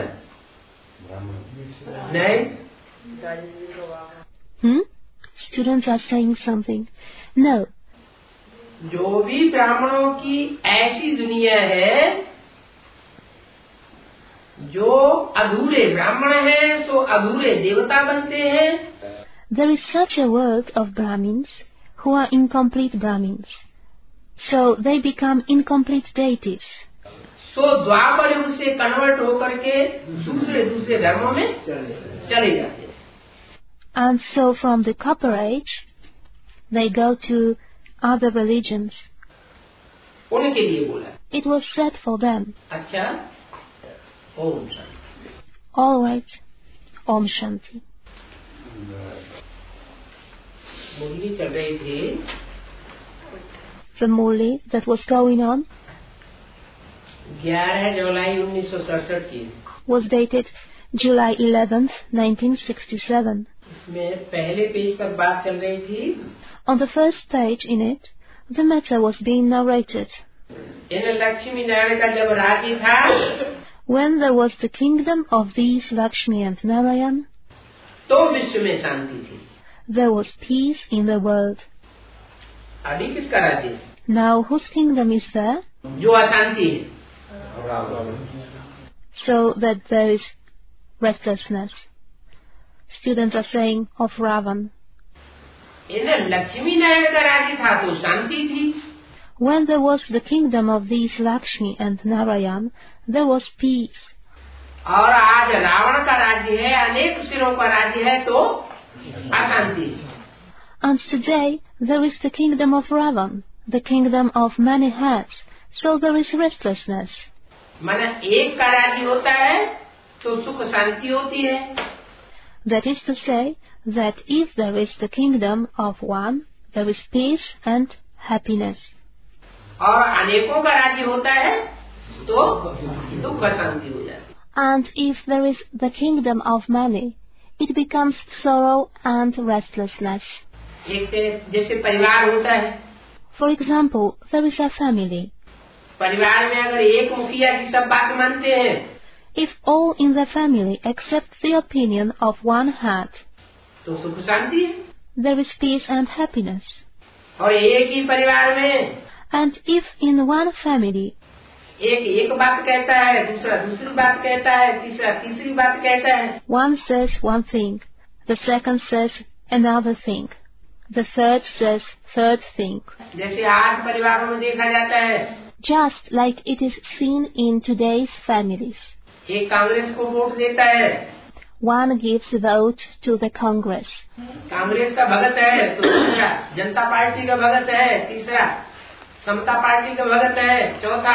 नहीं? Hmm? Students are saying something. No. जो भी ब्राह्मणों की ऐसी दुनिया है जो अधूरे ब्राह्मण हैं तो अधूरे देवता बनते हैं। There is such a world of Brahmins who are incomplete Brahmins. So they become incomplete deities. तो द्वापर युग से कन्वर्ट होकर के दूसरे दूसरे धर्मों में चले जाते हैं। And so from the Copper Age, they go to other religions. उनके लिए बोला। It was said for them. अच्छा, Om Shanti. All right. Om Shanti. मुरली चल रही थी। The Murli that was going on ग्यारह जुलाई उन्नीस सौ सड़सठ की was dated July eleventh, nineteen sixty-seven. इसमें पहले पेज पर बात चल रही थी। On the first page in it, the matter was being narrated. इन लक्ष्मी नारायण का जब राज्य था, When there was the kingdom of these Lakshmi and Narayan, तो विश्व में शांति थी। there was peace in the world. अभी किसका राज्य है? Now whose kingdom is there? जो अशांति है। So that there is restlessness. Students are saying of Ravan. इन लक्ष्मी नारायण का राज्य था तो शांति थी। When there was the kingdom of these Lakshmi and Narayan, there was peace. और आज रावण का राज्य है, अनेक सिरों का राज्य है तो अशांति। And today there is the kingdom of Ravan, the kingdom of many heads, so there is restlessness. माने एक का राज्य होता है तो सुख शांति होती है। That is to say that if there is the kingdom of one, there is peace and happiness. और अनेकों का राज्य होता है तो दुख शांति हो जाती है। And if there is the kingdom of many, it becomes sorrow and restlessness. एक जैसे परिवार होता है। For example, there is a family. परिवार में अगर एक मुखिया की सब बात मानते हैं, If all in the family accept the opinion of one head, तो सुख शांति है। there is peace and happiness. और एक ही परिवार में And if in one family एक एक बात कहता है, दूसरा दूसरी बात कहता है, तीसरा तीसरी बात कहता है, one says one thing, the second says another thing, the third says third thing, जैसे आज परिवारों में देखा जाता है, just like it is seen in today's families. एक कांग्रेस को वोट देता है, One gives vote to the Congress. Congress का भगत है, तो दूसरा जनता पार्टी का भगत है, तीसरा समता पार्टी का भगत है, चौथा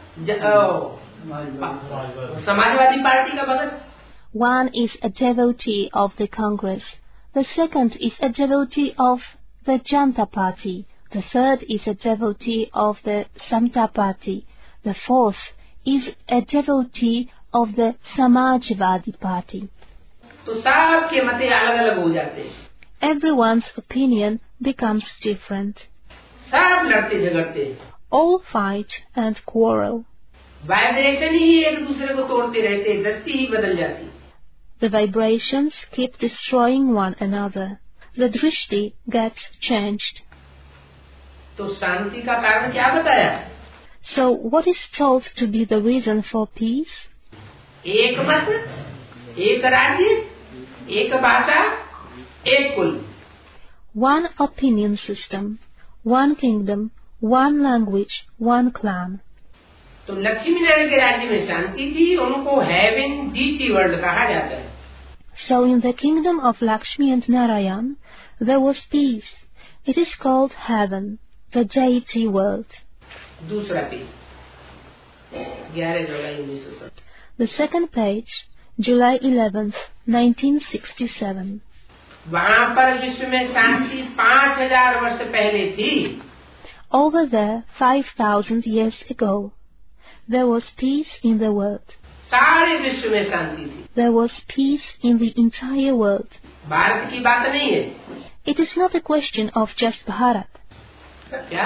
समाजवादी पार्टी का भगत. One is a devotee of the Congress. The second is a devotee of the Janta Party. The third is a devotee of the Samta Party. The fourth is a devotee of the Samajwadi Party. तो सबके मते अलग अलग हो जाते हैं. Everyone's opinion becomes different. सब लड़ते झगड़ते हैं. All fight and quarrel. Vibration ही एक दूसरे को तोड़ते रहते, दृष्टि ही बदल जाती. The vibrations keep destroying one another. The drishti gets changed. तो शांति का कारण क्या बताया? So what is told to be the reason for peace? एक मत, एक राज्य, एक भाषा, एक कुल. One opinion system, one kingdom, one language, one clan. तो लक्ष्मी नारायण के राज्य में शांति थी, उनको हेवन डीटी वर्ल्ड कहा जाता है. So in the kingdom of Lakshmi and Narayan, there was peace. It is called heaven, the deity world. दूसरा पेज, ग्यारह जुलाई उन्नीस सौ सत्तर. The second page, July eleventh, nineteen sixty-seven. वहाँ पर विश्व में शांति पाँच हजार वर्ष पहले थी. Over there, five thousand years ago, there was peace in the world. सारे विश्व में शांति थी. There was peace in the entire world. Bharat की बात नहीं है. It is not a question of just Bharat. क्या?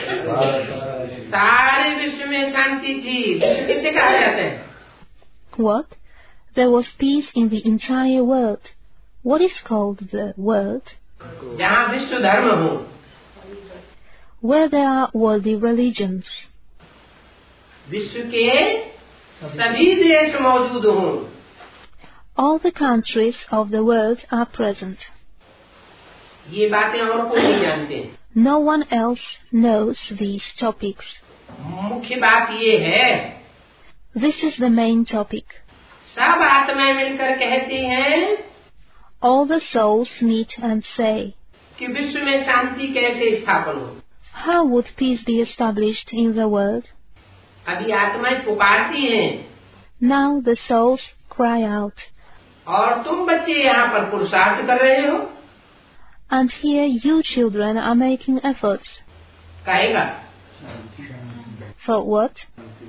सारे विश्व में शांति थी. विश्व किसे कहा जाता है? What? There was peace in the entire world. What is called the world? जहाँ विश्व धर्म हो. Where there are worldly religions. विश्व के सभी देश मौजूद हों. All the countries of the world are present. ये बातें और कोई नहीं जानते. No one else knows these topics. मुख्य बात ये है, This is the main topic. सब आत्माएं मिलकर कहती हैं All the souls meet and say, कि विश्व में शांति कैसे स्थापन हो. how would peace be established in the world? अभी आत्माएं पुकारती हैं, Now the souls cry out, और तुम बच्चे यहाँ पर पुरुषार्थ कर रहे हो. and here you children are making efforts. कहेगा For what?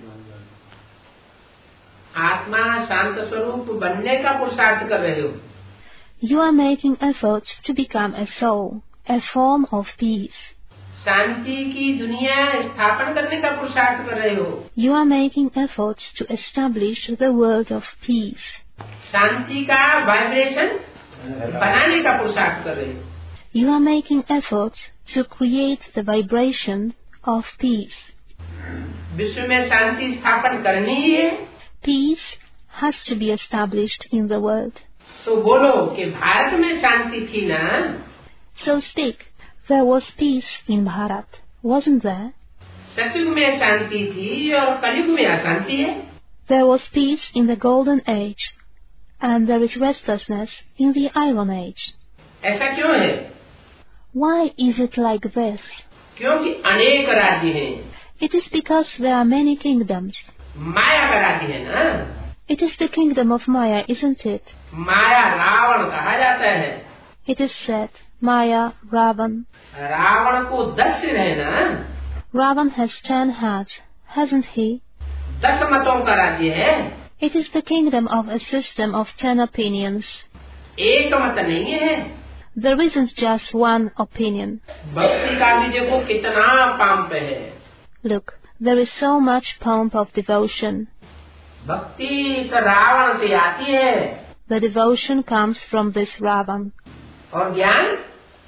आत्मा शांत स्वरूप बनने का पुरुषार्थ कर रहे हो. You are making efforts to become a soul, a form of peace. शांति की दुनिया स्थापन करने का पुरुषार्थ कर रहे हो. You are making efforts to establish the world of peace. शांति का वाइब्रेशन बनाने का पुरुषार्थ कर रहे हो. You are making efforts to create the vibration of peace. विश्व में शांति स्थापन करनी है. Peace has to be established in the world. तो बोलो कि भारत में शांति थी ना. So speak, there was peace in Bharat, wasn't there? सतयुग में शांति थी और कलयुग में अशांति है. There was peace in the golden age, and there is restlessness in the iron age. ऐसा क्यों है? Why is it like this? क्योंकि अनेक राज्य हैं. It is because there are many kingdoms. माया का राज्य है ना. It is the kingdom of Maya, isn't it? माया रावण कहा जाता है. It is said, Maya, Ravan. Ravan को दस सिर है ना. Ravan has ten heads, hasn't he? दस मतों का राज्य है. It is the kingdom of a system of ten opinions. एक मत नहीं है. There isn't just one opinion. भक्ति का भी देखो कितना पंप है. Look, there is so much pomp of devotion. भक्ति तो रावण से आती है. The devotion comes from this Ravan. और ज्ञान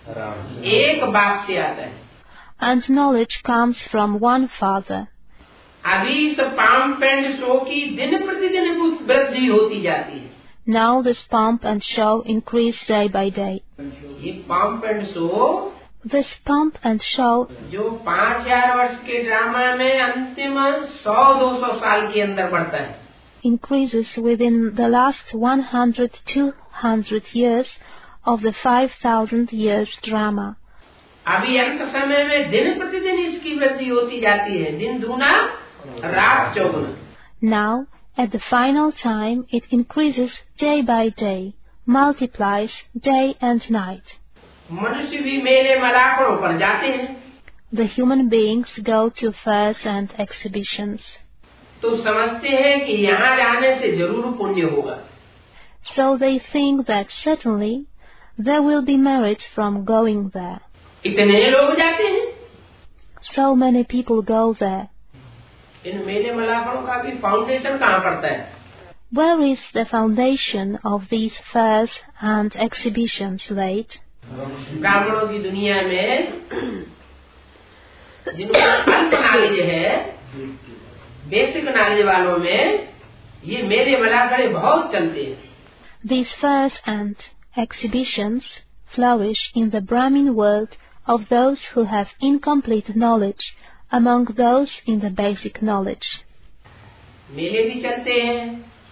एक बाप से आता है। And knowledge comes from one father. अभी इस पंप एंड शो की दिन प्रतिदिन वृद्धि होती जाती है। Now this pomp and show increase day by day. ये pomp and show, This pomp and show, जो पाँच हजार वर्ष के ड्रामा में अंतिम सौ दो सौ साल के अंदर बढ़ता है, increases within the last one hundred to two hundred years of the five thousand years drama. अभी अंत समय में दिन प्रतिदिन इसकी वृद्धि होती जाती है, दिन दूना रात चौगुना। Now, at the final time, it increases day by day, multiplies day and night. मनुष्य भी मेले मलाखड़ों पर जाते हैं, The human beings go to fairs and exhibitions. तो समझते हैं कि यहाँ जाने से जरूर पुण्य होगा। So they think that certainly there will be merit from going there. इतने लोग जाते हैं। So many people go there. इन मेले मलाखड़ों का भी फाउंडेशन कहाँ पड़ता है? Where is the foundation of these fairs and exhibitions laid? ब्राह्मणों की दुनिया में जिनको अल्प नॉलेज है, बेसिक नॉलेज वालों में ये मेले मलाखड़े बहुत चलते हैं। These fairs and exhibitions flourish in the Brahmin world of those who have incomplete knowledge among those in the basic knowledge. मेले भी चलते हैं,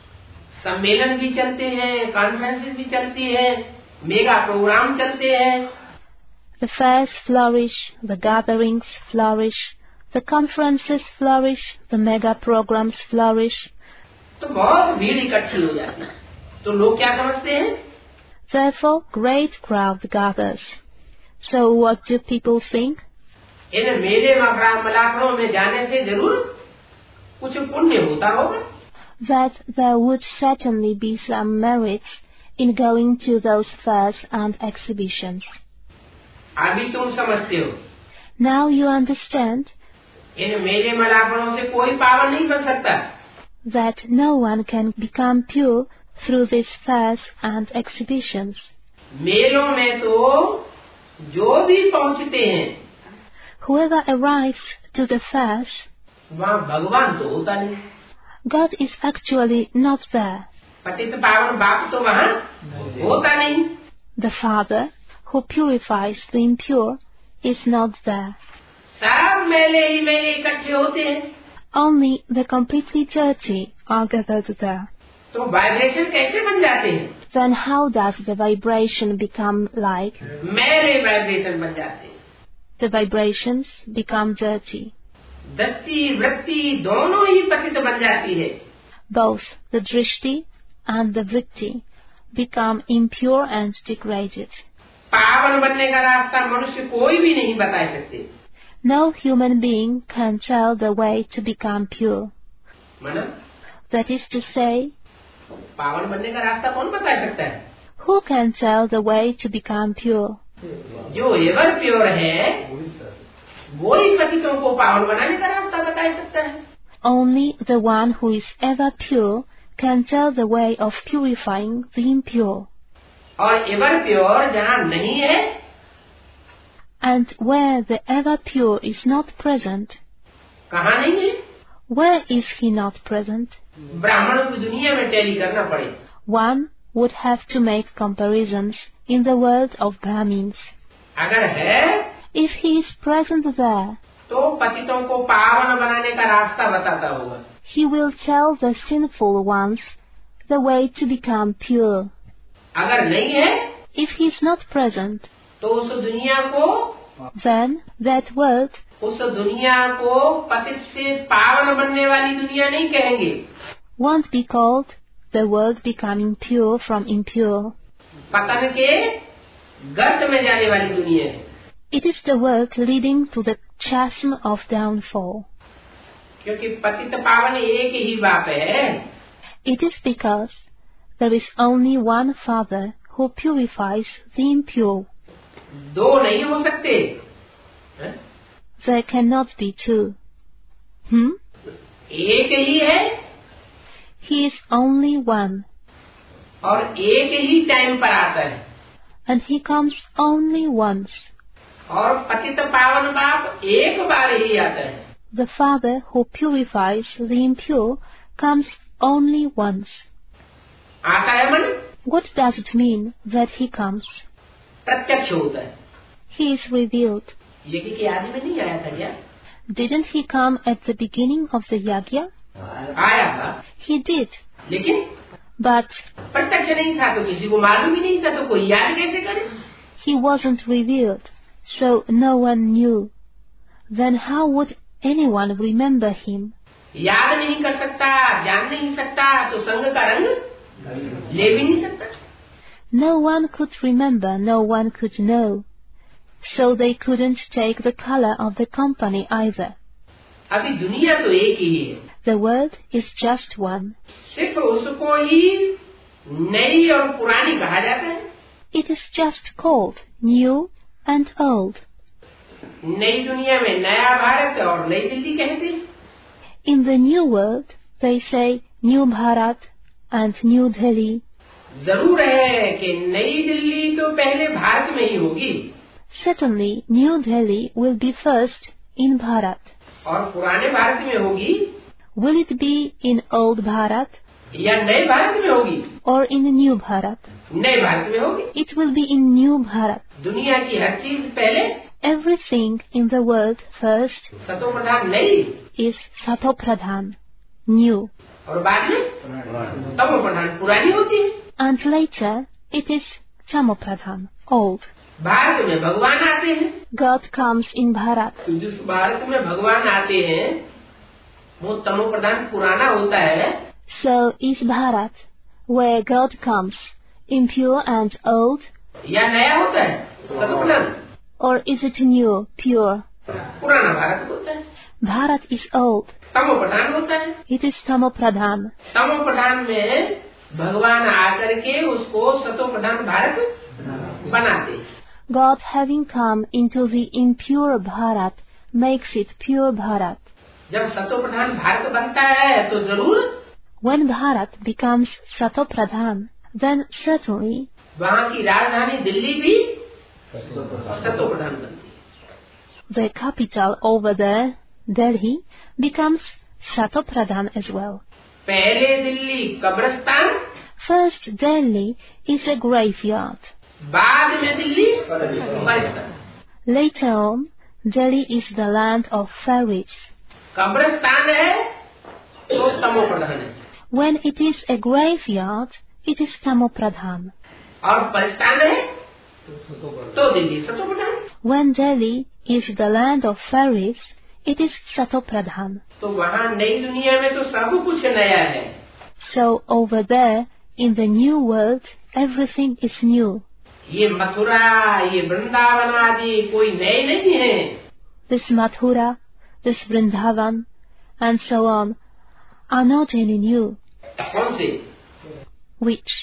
सम्मेलन भी चलते हैं, कॉन्फ्रेंसेस भी चलती है, मेगा प्रोग्राम चलते हैं। The fairs flourish, the gatherings flourish, the conferences flourish, the mega programs flourish. तो बहुत भीड़ इकट्ठी हो जाती है। तो लोग क्या समझते हैं? Therefore, great crowd gathers. So what do people think? इन मेले मलाखड़ों में जाने से जरूर कुछ पुण्य होता होगा। That there would certainly be some merits in going to those fairs and exhibitions. अभी तुम समझते हो। Now you understand इन मेले मलाखड़ों से कोई पावन नहीं बन सकता। that no one can become pure through these fairs and exhibitions. मेलों में तो जो भी पहुंचते हैं, Whoever arrives to the fairs, वहाँ भगवान तो होता नहीं। God is actually not there. पतित पावन बाप तो वहाँ होता नहीं। The Father, who purifies the impure, is not there. सब मेले ही मेले इकट्ठे होते हैं। Only the completely dirty are gathered there. तो वाइब्रेशन कैसे बन जाते हैं? Then how does the vibration become like? मेले वाइब्रेशन बन जाते हैं। The vibrations become dirty. दृष्टि वृत्ति दोनों ही पतित बन जाती है। Both the drishti and the vritti become impure and degraded. पावन बनने का रास्ता मनुष्य कोई भी नहीं बता सकते। No human being can tell the way to become pure. मतलब That is to say, पावन बनने का रास्ता कौन बता सकता है? who can tell the way to become pure? जो एवर प्योर है वो ही पतितों को पावन बनाने का रास्ता बता सकता है। Only the one who is ever pure can tell the way of purifying the impure. और एवर प्योर जहाँ नहीं है, And where the ever pure is not present, कहाँ नहीं है? where is he not present? ब्राह्मणों की दुनिया में टैली करना पड़े। One would have to make comparisons in the world of Brahmins. अगर है If he is present there, तो पतितों को पावन बनाने का रास्ता बताता होगा। he will tell the sinful ones the way to become pure. अगर नहीं है If he is not present, तो उस दुनिया को then that world उस दुनिया को पतित से पावन बनने वाली दुनिया नहीं कहेंगे। won't be called the world becoming pure from impure. पतन के गर्त में जाने वाली दुनिया है। It is the world leading to the chasm of downfall. क्योंकि पतित पावन एक ही बाप है। It is because there is only one Father who purifies the impure. दो नहीं हो सकते है? There cannot be two. Hmm? एक ही है He is only one, और एक ही टाइम पर आता है। and he comes only once. और पतित पावन बाप एक बार ही आता है. The Father who purifies the impure comes only once. आता है मन What does it mean that he comes? प्रत्यक्ष होता है. He is revealed. यज्ञ के आदि में नहीं आया था क्या? Didn't he come at the beginning of the yagya? आया था. He did. लेकिन But प्रत्यक्ष नहीं था तो किसी को मालूम ही नहीं था, तो कोई याद कैसे करे? he wasn't revealed, so no one knew. Then how would anyone remember him? याद नहीं कर सकता, जान नहीं सकता, तो संग का रंग ले भी नहीं सकता. No one could remember, no one could know. So they couldn't take the color of the company either. अभी दुनिया तो एक ही है. The world is just one. सिर्फ उसको ही नई और पुरानी कहा जाता है. It is just called new and old. नई दुनिया में नया भारत और नई दिल्ली कहते हैं. In the new world, they say New Bharat and New Delhi. जरूर है कि नई दिल्ली तो पहले भारत में ही होगी. Certainly, New Delhi will be first in Bharat. और पुराने भारत में होगी Will it be in old Bharat या नए भारत में होगी? or in New Bharat? नए भारत में होगी. It will be in New Bharat. दुनिया की हर चीज पहले Everything in the world first सतो प्रधान नई is Sato Pradhan, new, और बाद में तमो प्रधान पुरानी होती है. and later it is Tamo Pradhan, old. Bharat में भगवान आते हैं. God comes in Bharat. तो जिस भारत में भगवान आते हैं वो तमो प्रधान पुराना होता है. So is Bharat, where God comes, impure and old, या नया होता है सतो प्रधान? or is it new, pure? पुराना भारत होता है. Bharat is old. तमो प्रधान होता है. It is Tamo Pradhan. तमो प्रधान में भगवान आकर के उसको सतो प्रधान भारत बनाते. God having come into the impure Bharat makes it pure Bharat. जब सतो प्रधान भारत बनता है तो जरूर When Bharat becomes Sato Pradhan, then certainly वहाँ की राजधानी दिल्ली भी सतो प्रधान बनती है. the capital over there, Delhi, becomes Sato Pradhan as well. पहले दिल्ली कब्रिस्तान, First, Delhi is a graveyard. बाद में दिल्ली कब्रिस्तान. Later on, Delhi is the land of fairies. कब्रिस्तान है तो तमो प्रधान है. When it is a graveyard, it is Tamo Pradhan. और परिस्तान है तो दिल्ली सतो प्रधान. When Delhi is the land of fairies, it is Sato Pradhan. तो वहाँ नई दुनिया में तो सब कुछ नया है. So over there, in the new world, everything is new. ये मथुरा, ये वृंदावन आदि कोई नए नहीं है. This Mathura, this Vrindavan, and so on, are not any new. कौन से? Which?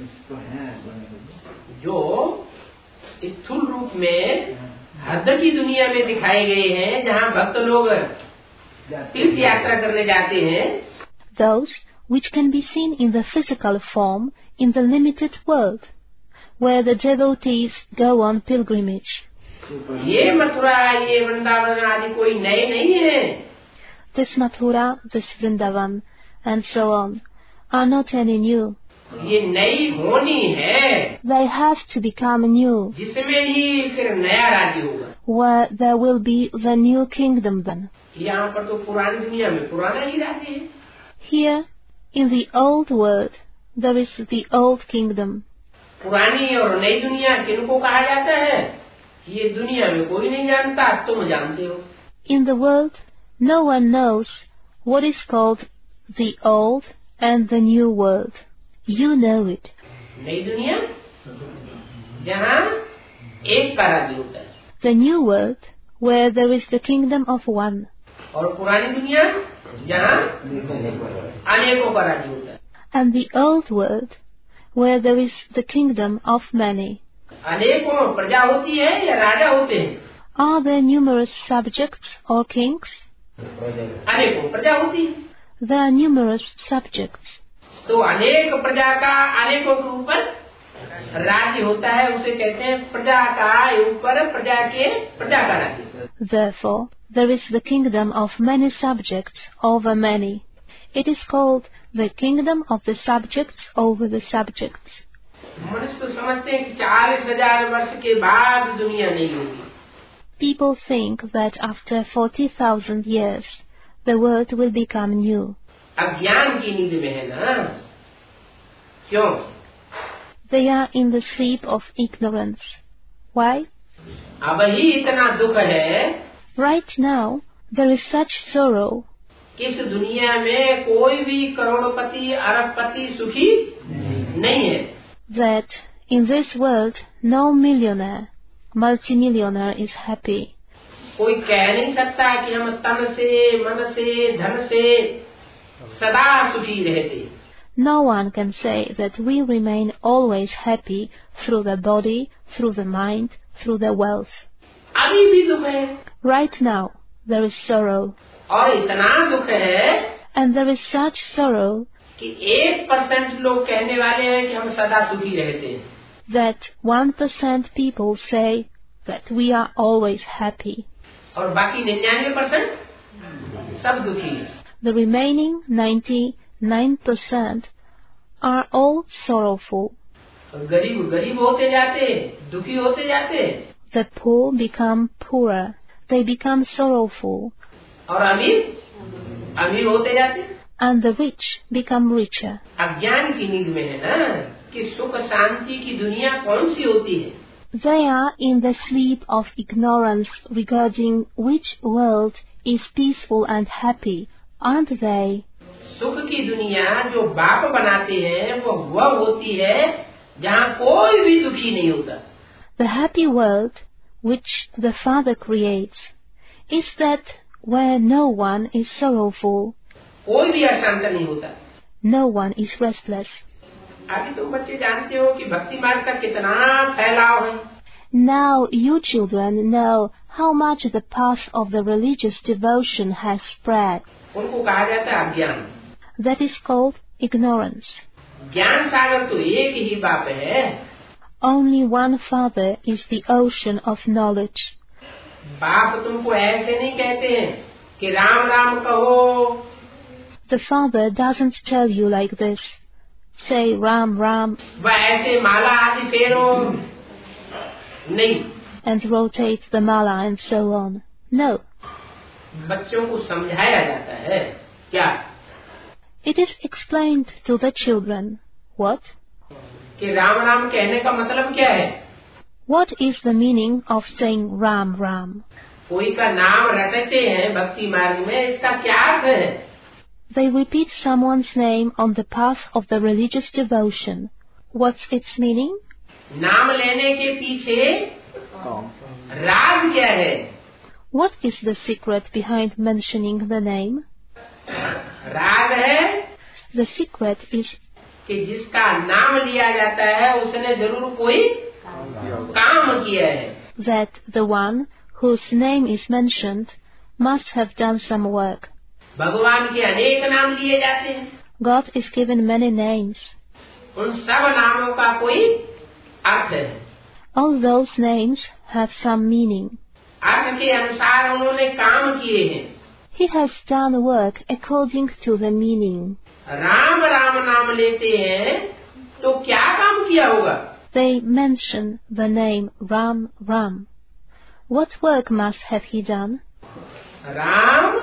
जो स्थूल रूप में हद की दुनिया में दिखाए गए हैं, जहाँ भक्त लोग तीर्थ यात्रा करने जाते हैं. Those which can be seen in the physical form in the limited world, where the devotees go on pilgrimage. ये मथुरा, ये वृंदावन आदि कोई नए नहीं है. This Mathura, this Vrindavan, and so on, are not any new. ये नई होनी है They have to become new, जिसमें ही फिर नया राज्य होगा. where there will be the new kingdom then. यहाँ पर तो पुरानी दुनिया में पुराना ही राज्य है. Here, in the old world, there is the old kingdom. पुरानी और नई दुनिया किनको कहा जाता है? ये दुनिया में कोई नहीं जानता, तुम जानते हो. In the world, no one knows what is called the old and the new world. You know it. नई दुनिया जहाँ एक का राज्य होता है. The new world, where there is the kingdom of one. और पुरानी दुनिया जहाँ अनेकों का राज्य होता है. And the old world, where there is the kingdom of many. अनेकों प्रजा होती है या राजा होते हैं? Are there numerous subjects or kings? अनेकों प्रजा होती है. There are numerous subjects. तो अनेक प्रजा का अनेकों के ऊपर राज्य होता है उसे कहते हैं प्रजा का ऊपर प्रजा के प्रजा का राज्य। Therefore, there is the kingdom of many subjects over many. It is called the kingdom of the subjects over the subjects. मनुष्य तो समझते हैं कि चालीस हजार वर्ष के बाद दुनिया नहीं होगी। People think that after forty thousand years, the world will become new. अज्ञान की नींद में है ना? क्यों? They are in the sleep of ignorance. Why? अब ही इतना दुख है। Right now, there is such sorrow. कि इस दुनिया में कोई भी करोड़पति अरबपति सुखी नहीं है। That in this world, no millionaire, multimillionaire is happy. कोई कह नहीं सकता कि हम तन से, मन से, धन से सदा सुखी रहते। No one can say that we remain always happy through the body, through the mind, through the wealth. अभी भी दुख है। Right now, there is sorrow. और इतना दुख है। And there is such sorrow कि एक परसेंट लोग कहने वाले हैं कि हम सदा सुखी रहते हैं। that one percent people say that we are always happy. और बाकी निन्यानवे परसेंट सब दुखी हैं। The remaining ninety-nine percent are all sorrowful. गरीब गरीब होते जाते, दुखी होते जाते। The poor become poorer. They become sorrowful. और अमीर अमीर होते जाते। And the rich become richer. अज्ञान की नींद में है ना कि सुख शांति की दुनिया कौन सी होती है। They are in the sleep of ignorance regarding which world is peaceful and happy, aren't they? सुख की दुनिया जो बाप बनाते हैं वो वह होती है जहाँ कोई भी दुखी नहीं होता। The happy world which the Father creates is that where no one is sorrowful. कोई भी अशांत नहीं होता। No one is restless. अभी तुम बच्चे जानते हो कि भक्ति मार्ग का कितना फैलाव है। Now you children know how much the path of the religious devotion has spread. उनको कहा जाता है अज्ञान। That is called ignorance. ज्ञान सागर तो एक ही बाप है। Only one Father is the ocean of knowledge. बाप तुमको ऐसे नहीं कहते हैं कि राम राम कहो। The Father doesn't tell you like this. Say Ram Ram. वह ऐसे माला आदि फेरो नहीं। And rotate the mala and so on. No. बच्चों को समझाया जाता है क्या? It is explained to the children. What? कि राम राम कहने का मतलब क्या है? What is the meaning of saying Ram Ram? कोई का नाम रटते हैं भक्ति मार्ग में, इसका क्या अर्थ है? They repeat someone's name on the path of the religious devotion. What's its meaning? नाम लेने के पीछे राज क्या है? What is the secret behind mentioning the name? राज है The secret is कि जिसका नाम लिया जाता है उसने जरूर कोई काम किया है। that the one whose name is mentioned must have done some work. भगवान के अनेक नाम लिए जाते हैं। God is given many names. उन सब नामों का कोई अर्थ है। All those names have some meaning. अर्थ के अनुसार उन्होंने काम किए हैं। He has done work according to the meaning. Ram Ram नाम लेते हैं तो क्या काम किया होगा? They mention the name Ram Ram. What work must have he done? Ram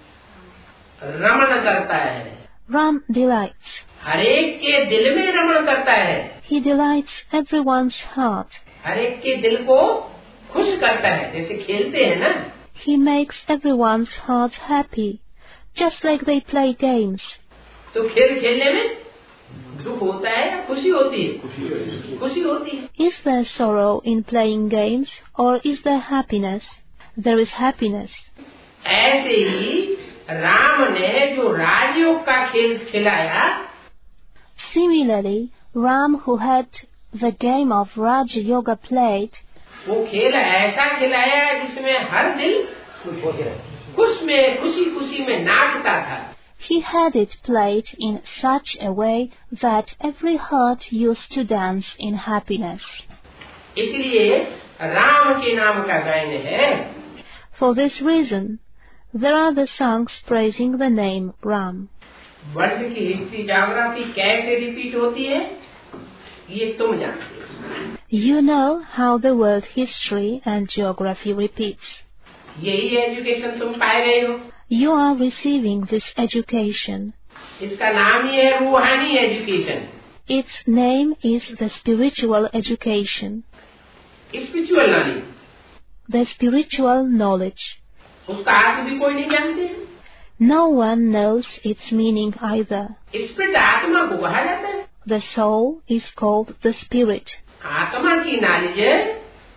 रमण करता है। Ram delights. हरेक के दिल में रमण करता है। He delights everyone's heart. हरेक के दिल को खुश करता है, जैसे खेलते हैं ना। He makes everyone's heart happy, just like they play games. तो खेल खेलने में दुख होता है या खुशी होती है? खुशी होती है। Is there sorrow in playing games or is there happiness? There is happiness. ऐसे ही राम ने जो राजयोग का खेल खिलाया, Similarly, Ram, who had the game of Raja Yoga played, वो खेल ऐसा खिलाया जिसमें हर दिल खुश में खुशी खुशी में नाचता था। He had it played in such a way that every heart used to dance in happiness. इसलिए राम के नाम का गायन है. For this reason, there are the songs praising the name Ram. World की हिस्ट्री ज्योग्राफी कैसे रिपीट होती है ये तुम जानते हो. You know how the world history and geography repeats. यही एजुकेशन तुम पा रहे हो. You are receiving this education. इसका नाम ही है रूहानी education. Its name is the spiritual education. Spiritual knowledge. The spiritual knowledge. उसका अर्थ भी कोई नहीं जानते. No one knows its meaning either. Spirit आत्मा को कहा जाता है. The soul is called the spirit. आत्मा की नॉलेज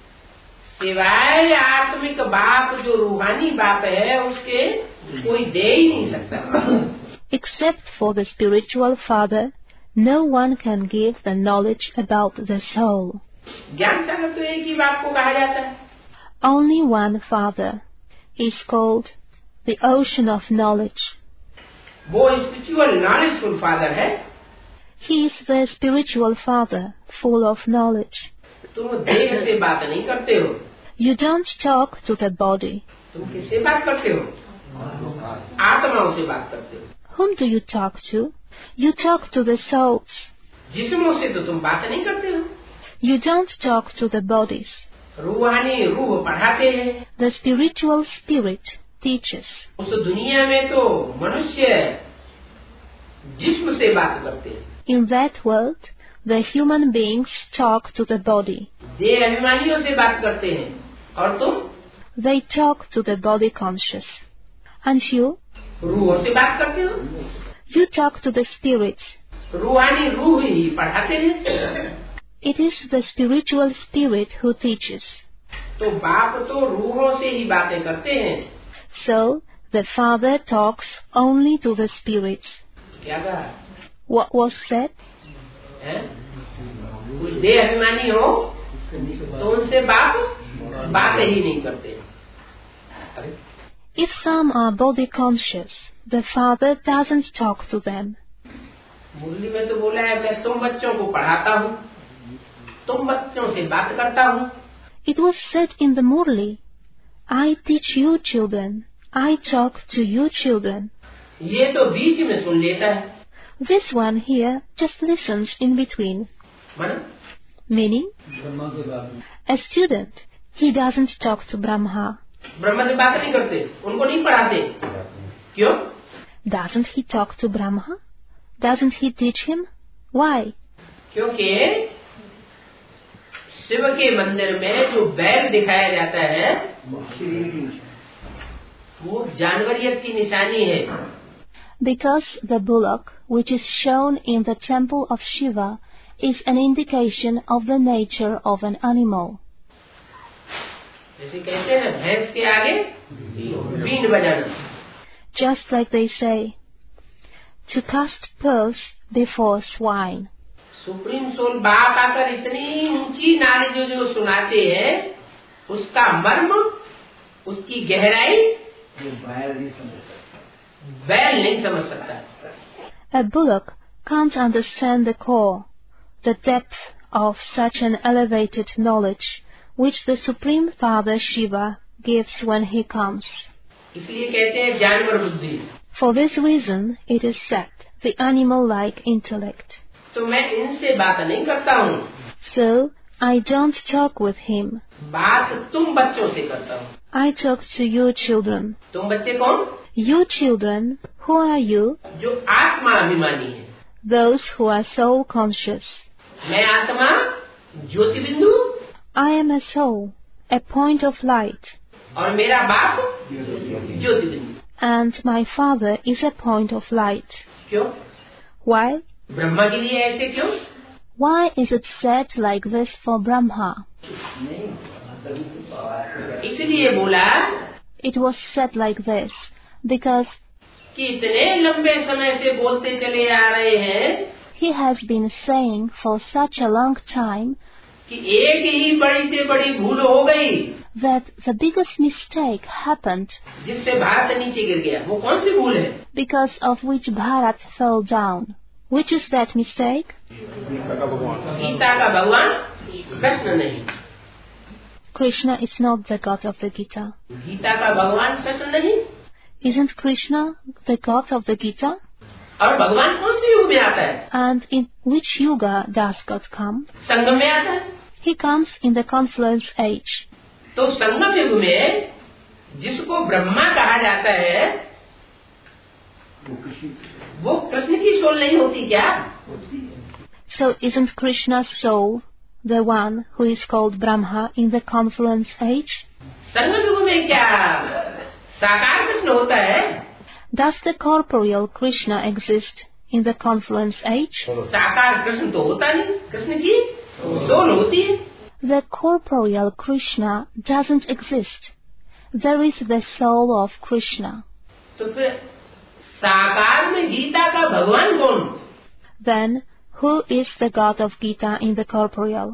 सिवाय आत्मिक बाप जो रूहानी बाप है उसके कोई दे ही नहीं सकता. Except for the spiritual father, no one can give the knowledge about the soul. ज्ञान सागर तो एक ही बाप को कहा जाता है. Only one father is called the ocean of knowledge. वो स्पिरिचुअल नॉलेजफुल फादर है. He is the spiritual father, full of knowledge. तुम देह से बात नहीं करते हो. You don't talk to the body. तुम किससे बात करते हो? आत्माओं से बात करते हो. Whom do you talk to? You talk to the souls. जिस्मों से तो तुम बात नहीं करते हो. You don't talk to the bodies. रूहानी रूह पढ़ाते हैं. The spiritual spirit teaches. उस दुनिया में तो मनुष्य जिस्म से बात करते हैं. In that world, the human beings talk to the body. देह अभिमानियों से बात करते हैं. और तुम? They talk to the body conscious. And you? रूहों से बात करते हो. You talk to the spirits. रूहानी रूह ही पढ़ाते हैं. It is the spiritual spirit who teaches. तो बाप तो रूहों से ही बातें करते हैं. So, the father talks only to the spirits. क्या कहा? What was said? है? कुछ देह अभिमानी हो तो उनसे बाप बातें ही नहीं करते. If some are body conscious, the father doesn't talk to them. मुरली में तो बोला है मैं तुम बच्चों को पढ़ाता हूँ, तुम बच्चों से बात करता हूँ. It was said in the Murli, I teach you children, I talk to you children. ये तो बीच में सुन लेता है. This one here just listens in between. मन? Meaning? A student, he doesn't talk to Brahma. Brahma से बात नहीं करते, उनको नहीं पढ़ाते. क्यों? Doesn't he talk to Brahma? Doesn't he teach him? Why? क्योंकि शिव के मंदिर में जो बैल दिखाया जाता है वो जानवरियत की निशानी है. Because the bullock, which is shown in the temple of Shiva, is an indication of the nature of an animal. जैसे कहते हैं भैंस के आगे बीन बजाना. Just like they say, to cast pearls before swine. Supreme soul बाप आकर इतनी ऊंची नारी जो जो सुनाते हैं उसका मर्म, उसकी गहराई बैल नहीं समझ सकता. A bullock can't understand the core, the depth of such an elevated knowledge which the Supreme Father Shiva gives when he comes. इसलिए कहते हैं जानवर बुद्धि. For this reason, it is said, the animal-like intellect. तो मैं इनसे बात नहीं करता हूँ. So, I don't talk with him. बात तुम बच्चों से करता हूँ. I talk to you children. तुम बच्चे कौन? You children, who are you? जो आत्मा अभिमानी है. Those who are soul conscious. मैं आत्मा ज्योति बिंदु. I am a soul, a point of light. और मेरा बाप ज्योति बिंदु. And my father is a point of light. क्यों? Why? ब्रह्मा के लिए ऐसे क्यों? Why is it said like this for Brahma? इसलिए बोला It was said like this because कि इतने लंबे समय से बोलते चले आ रहे हैं he has been saying for such a long time कि एक ही बड़ी से बड़ी भूल हो गई. that the biggest mistake happened जिससे भारत नीचे गिर गया, वो कौन सी भूल है? because of which Bharat fell down. Which is that mistake? Gita का भगवान कृष्ण नहीं, Krishna is not the God of the Gita. Gita का भगवान कृष्ण नहीं। Isn't Krishna the God of the Gita? और भगवान कौन से युग में आता है? And in which yuga does God come? संगम में आता है। He comes in the confluence age. तो संगम युग में जिसको ब्रह्मा कहा जाता है, वो कृष्ण की सोल नहीं होती क्या? So isn't Krishna's soul the one who is called Brahma in the confluence age? संगम युग में क्या साकार कृष्ण होता है? Does the corporeal Krishna exist in the confluence age? साकार कृष्ण तो होता नहीं, कृष्ण की सोल होती है। The corporeal Krishna doesn't exist. There is the soul of Krishna. तो फिर साकार में गीता का भगवान कौन? Then who is the God of Gita in the corporeal?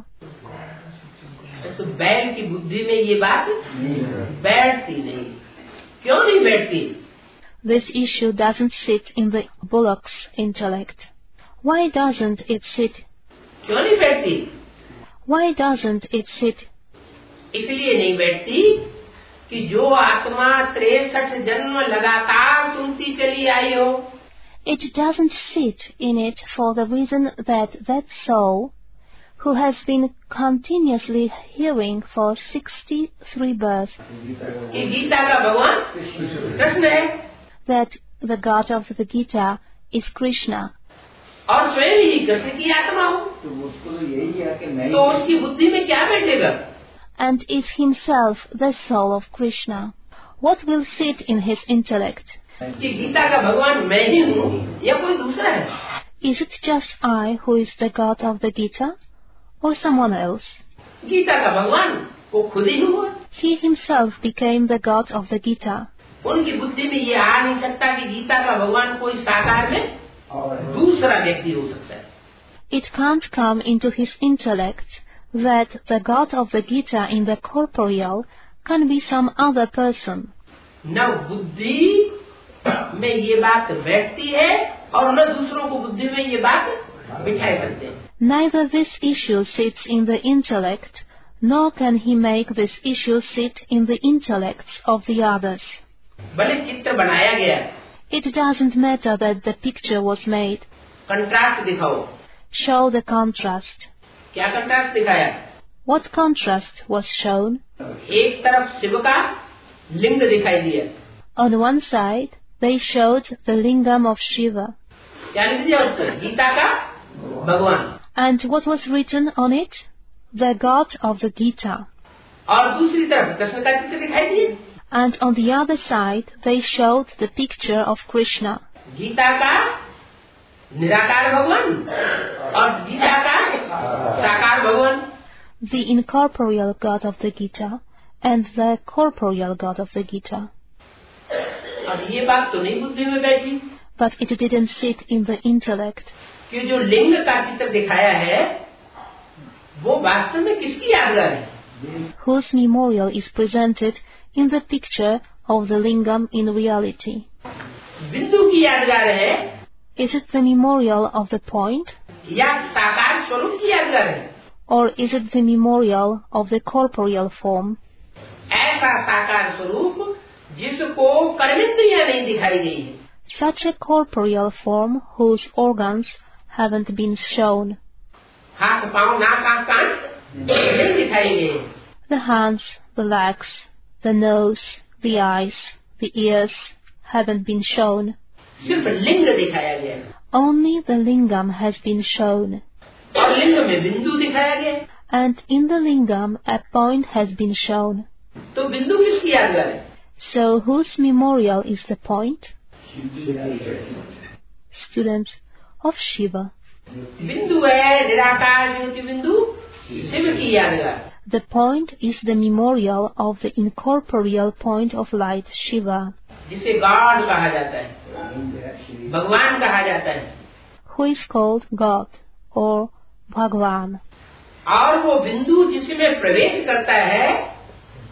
तो बैल की बुद्धि में ये बात बैठती नहीं। क्यों नहीं बैठती? This issue doesn't sit in the bullock's intellect. Why doesn't it sit? क्यों नहीं बैठती? Why doesn't it sit? इसलिए नहीं बैठती कि जो आत्मा तिरसठ जन्म लगातार सुनती चली आई हो, It doesn't sit in it for the reason that that soul, who has been continuously hearing for sixty-three births, कि गीता का भगवान कृष्ण है that the God of the Gita is Krishna, और स्वयं ही कृष्ण की आत्मा हो, तो उसकी बुद्धि में क्या बैठेगा? and is himself the soul of Krishna. What will sit in his intellect? कि गीता का भगवान मैं ही हूँ या कोई दूसरा है? Is it just I who is the God of the Gita, or someone else? Gita का भगवान वो खुद ही हुआ। He himself became the God of the Gita. उनकी बुद्धि में ये आ नहीं सकता कि गीता का भगवान कोई साकार में दूसरा व्यक्ति हो सकता है। It can't come into his intellect that the God of the Gita in the corporeal can be some other person. न बुद्धि में ये बात बैठती है और न दूसरों को बुद्धि में ये बात बिठाए सकते हैं। Neither this issue sits in the intellect, nor can he make this issue sit in the intellects of the others. भले चित्र बनाया गया, It doesn't matter that the picture was made. Contrast दिखाओ। Show the contrast. क्या contrast दिखाया? What contrast was shown? एक तरफ शिव का लिंग दिखाई दिया। On one side, they showed the lingam of Shiva. क्या लिख दिया उस पर? गीता का भगवान। And what was written on it? The God of the Gita. और दूसरी तरफ कृष्ण का चित्र दिखाई दिया। And on the other side, they showed the picture of Krishna. Gita का निराकार भगवान और गीता का साकार भगवान। The incorporeal God of the Gita and the corporeal God of the Gita. और ये बात तो नहीं बुद्धि में बैठी But it didn't sit in the intellect. कि जो लिंग का चित्र दिखाया है वो वास्तव में किसकी यादगार है? Whose memorial is presented in the picture of the lingam in reality. बिंदु की यादगार है Is it the memorial of the point? या साकार स्वरूप की यादगार है? Or is it the memorial of the corporeal form? ऐसा साकार स्वरूप जिसको कर्मेंद्रियां नहीं दिखाई गई है। Such a corporeal form whose organs haven't been shown. हाथ पांव नाक आंख कान नहीं दिखाई गए। The hands, the legs, the nose, the eyes, the ears haven't been shown. सिर्फ लिंग दिखाया गया Only the lingam has been shown. और लिंग में बिंदु दिखाया गया। And in the lingam a point has been shown. तो बिंदु किसकी यादगार है? So whose memorial is the point? Student of Shiva. बिंदु है निराकार ज्योति बिंदु शिव की यादगार। The point is the memorial of the incorporeal point of light Shiva, जिसे गॉड कहा जाता है, भगवान कहा जाता है। who is called God or Bhagwan. और वो बिंदु जिसमें प्रवेश करता है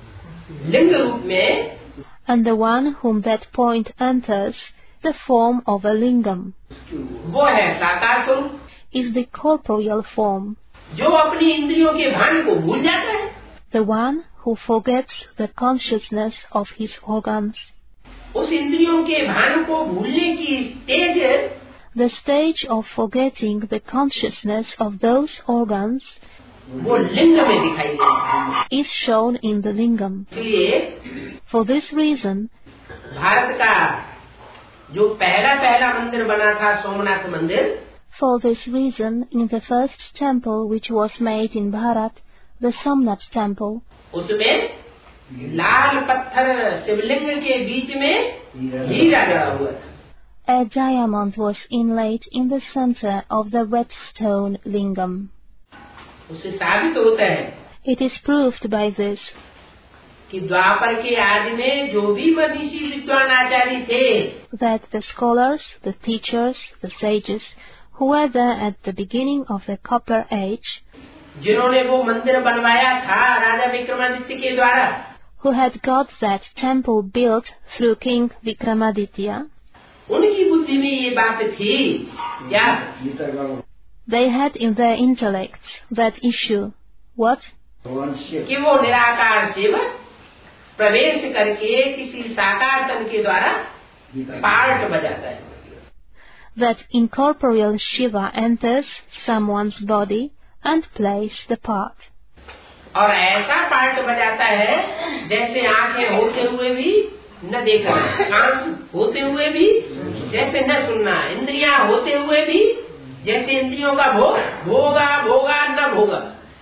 लिंग रूप में, and the one whom that point enters, the form of a lingam, वो है साकार स्वरूप, is the corporeal form, जो अपनी इंद्रियों के भान को भूल जाता है, the one who forgets the consciousness of his organs. उस इंद्रियों के भान को भूलने की stage, The stage of forgetting the consciousness of those organs वो लिंग में दिखाई देती है। is shown in the lingam. इसलिए For this reason, भारत का जो पहला पहला मंदिर बना था सोमनाथ मंदिर, for this reason, in the first temple which was made in Bharat, the Somnath temple, उसमें लाल पत्थर शिवलिंग के बीच में हीरा जड़ा हुआ था। a diamond was inlaid in the center of the red stone lingam. उससे साबित होता है It is proved by this कि द्वापर के आदि में जो भी मनीषी विद्वान आचार्य थे, that the scholars, the teachers, the sages, who were there at the beginning of the Copper Age, जिन्होंने वो मंदिर बनवाया था राजा विक्रमादित्य के द्वारा, who had got that temple built through King Vikramaditya, उनकी बुद्धि में ये बात थी क्या? they had in their intellects that issue. What? कि वो निराकार शिव प्रवेश करके किसी साकार तन के द्वारा पार्ट बजाता है। That incorporeal Shiva enters someone's body and plays the part. और ऐसा पार्ट बजाता है जैसे आंखें होते हुए भी न देखना, कान होते हुए भी जैसे न सुनना, इंद्रियां होते हुए भी जैसे इंद्रियों का भोग भोगा भोगा न भोगा,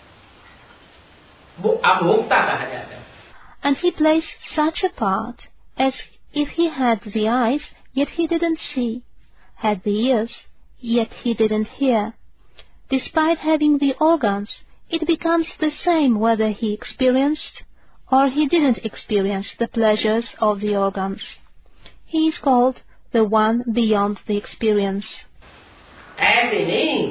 वो अभोक्ता कहा जाता है। And he plays such a part as if he had the eyes, yet he didn't see, had the ears, yet he didn't hear. Despite having the organs, it becomes the same whether he experienced or he didn't experience the pleasures of the organs. He is called the one beyond the experience. ऐसे नहीं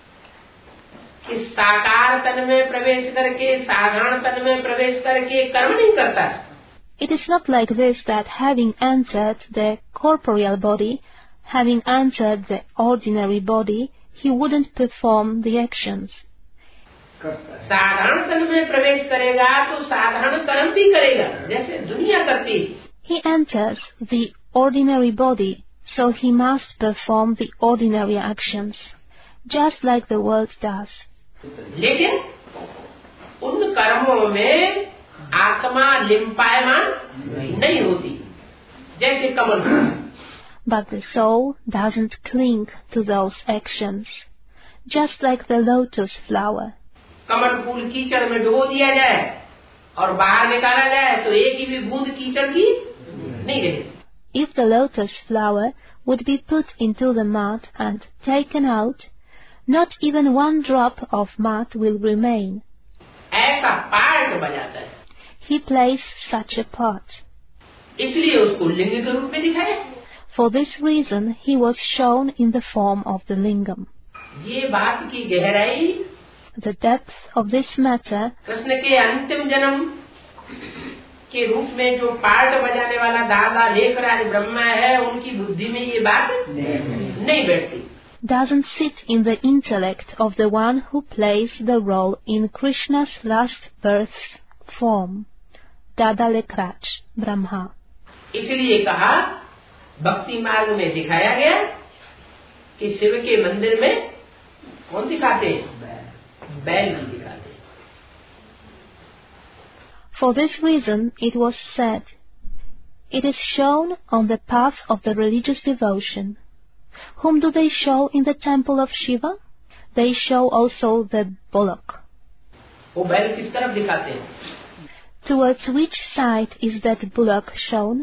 कि साकार तन में प्रवेश करके साधारण तन में प्रवेश करके कर्म नहीं करता। It is not like this that having entered the corporeal body, having entered the ordinary body, he wouldn't perform the actions. साधारण तन में प्रवेश करेगा तो साधारण कर्म भी करेगा जैसे दुनिया करती है। He enters the ordinary body, so he must perform the ordinary actions, just like the world does. लेकिन उन कर्मों में आत्मा लिम्पायमान नहीं होती जैसे कमल। But the soul doesn't cling to those actions, just like the lotus flower. कमल फूल कीचड़ में डुबो दिया जाए और बाहर निकाला जाए तो एक ही भी बूंद कीचड़ की नहीं रहेगी। If the lotus flower would be put into the mud and taken out, not even one drop of mud will remain. ऐसा पार्ट बजाता है। He plays such a part. इसलिए उसको लिंग के रूप में दिखाया। For this reason, he was shown in the form of the lingam. ये बात की गहराई, The depth of this matter, Krishna के अंतिम जन्म के रूप में जो पार्ट बजाने वाला दादा लेखराज ब्रह्मा है, उनकी बुद्धि में ये बात नहीं बैठती। doesn't sit in the intellect of the one who plays the role in Krishna's last birth's form, Dada Lekhraj, Brahma. इसलिए कहा भक्ति मार्ग में दिखाया गया कि शिव के मंदिर में कौन दिखाते हैं? बैल भी दिखाते हैं। For this reason, it was said, it is shown on the path of the religious devotion. Whom do they show in the temple of Shiva? They show also the bullock. वो बैल किस तरफ दिखाते हैं? Towards which side is that bullock shown?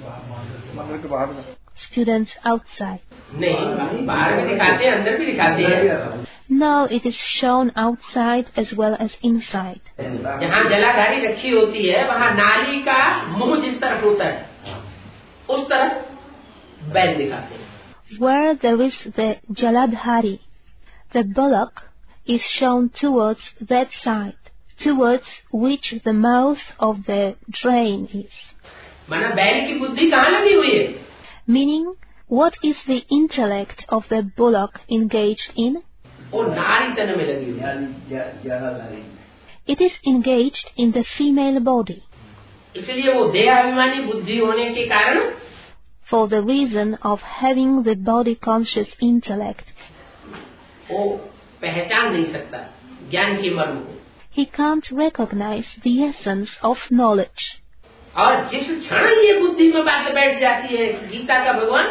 Students outside. नहीं, बाहर भी दिखाते हैं, अंदर भी दिखाते हैं। No, it is shown outside as well as inside. जहाँ जलाधारी रखी होती है, वहाँ नाली का मुंह जिस तरफ होता है, उस तरफ बैल दिखाते हैं। Where there is the Jaladhari, the bullock is shown towards that side, towards which the mouth of the drain is. माना बैल की बुद्धि कहाँ लगी हुई है? Meaning, what is the intellect of the bullock engaged in? वो नारी तन में लगी हुई है। It is engaged in the female body. इसलिए वो देहाभिमानी बुद्धि होने के कारण For the reason of having the body conscious intellect, वो पहचान नहीं सकता ज्ञान के मर्म को। he can't recognize the essence of knowledge. और जिस क्षण ये बुद्धि में बात बैठ जाती है, गीता का भगवान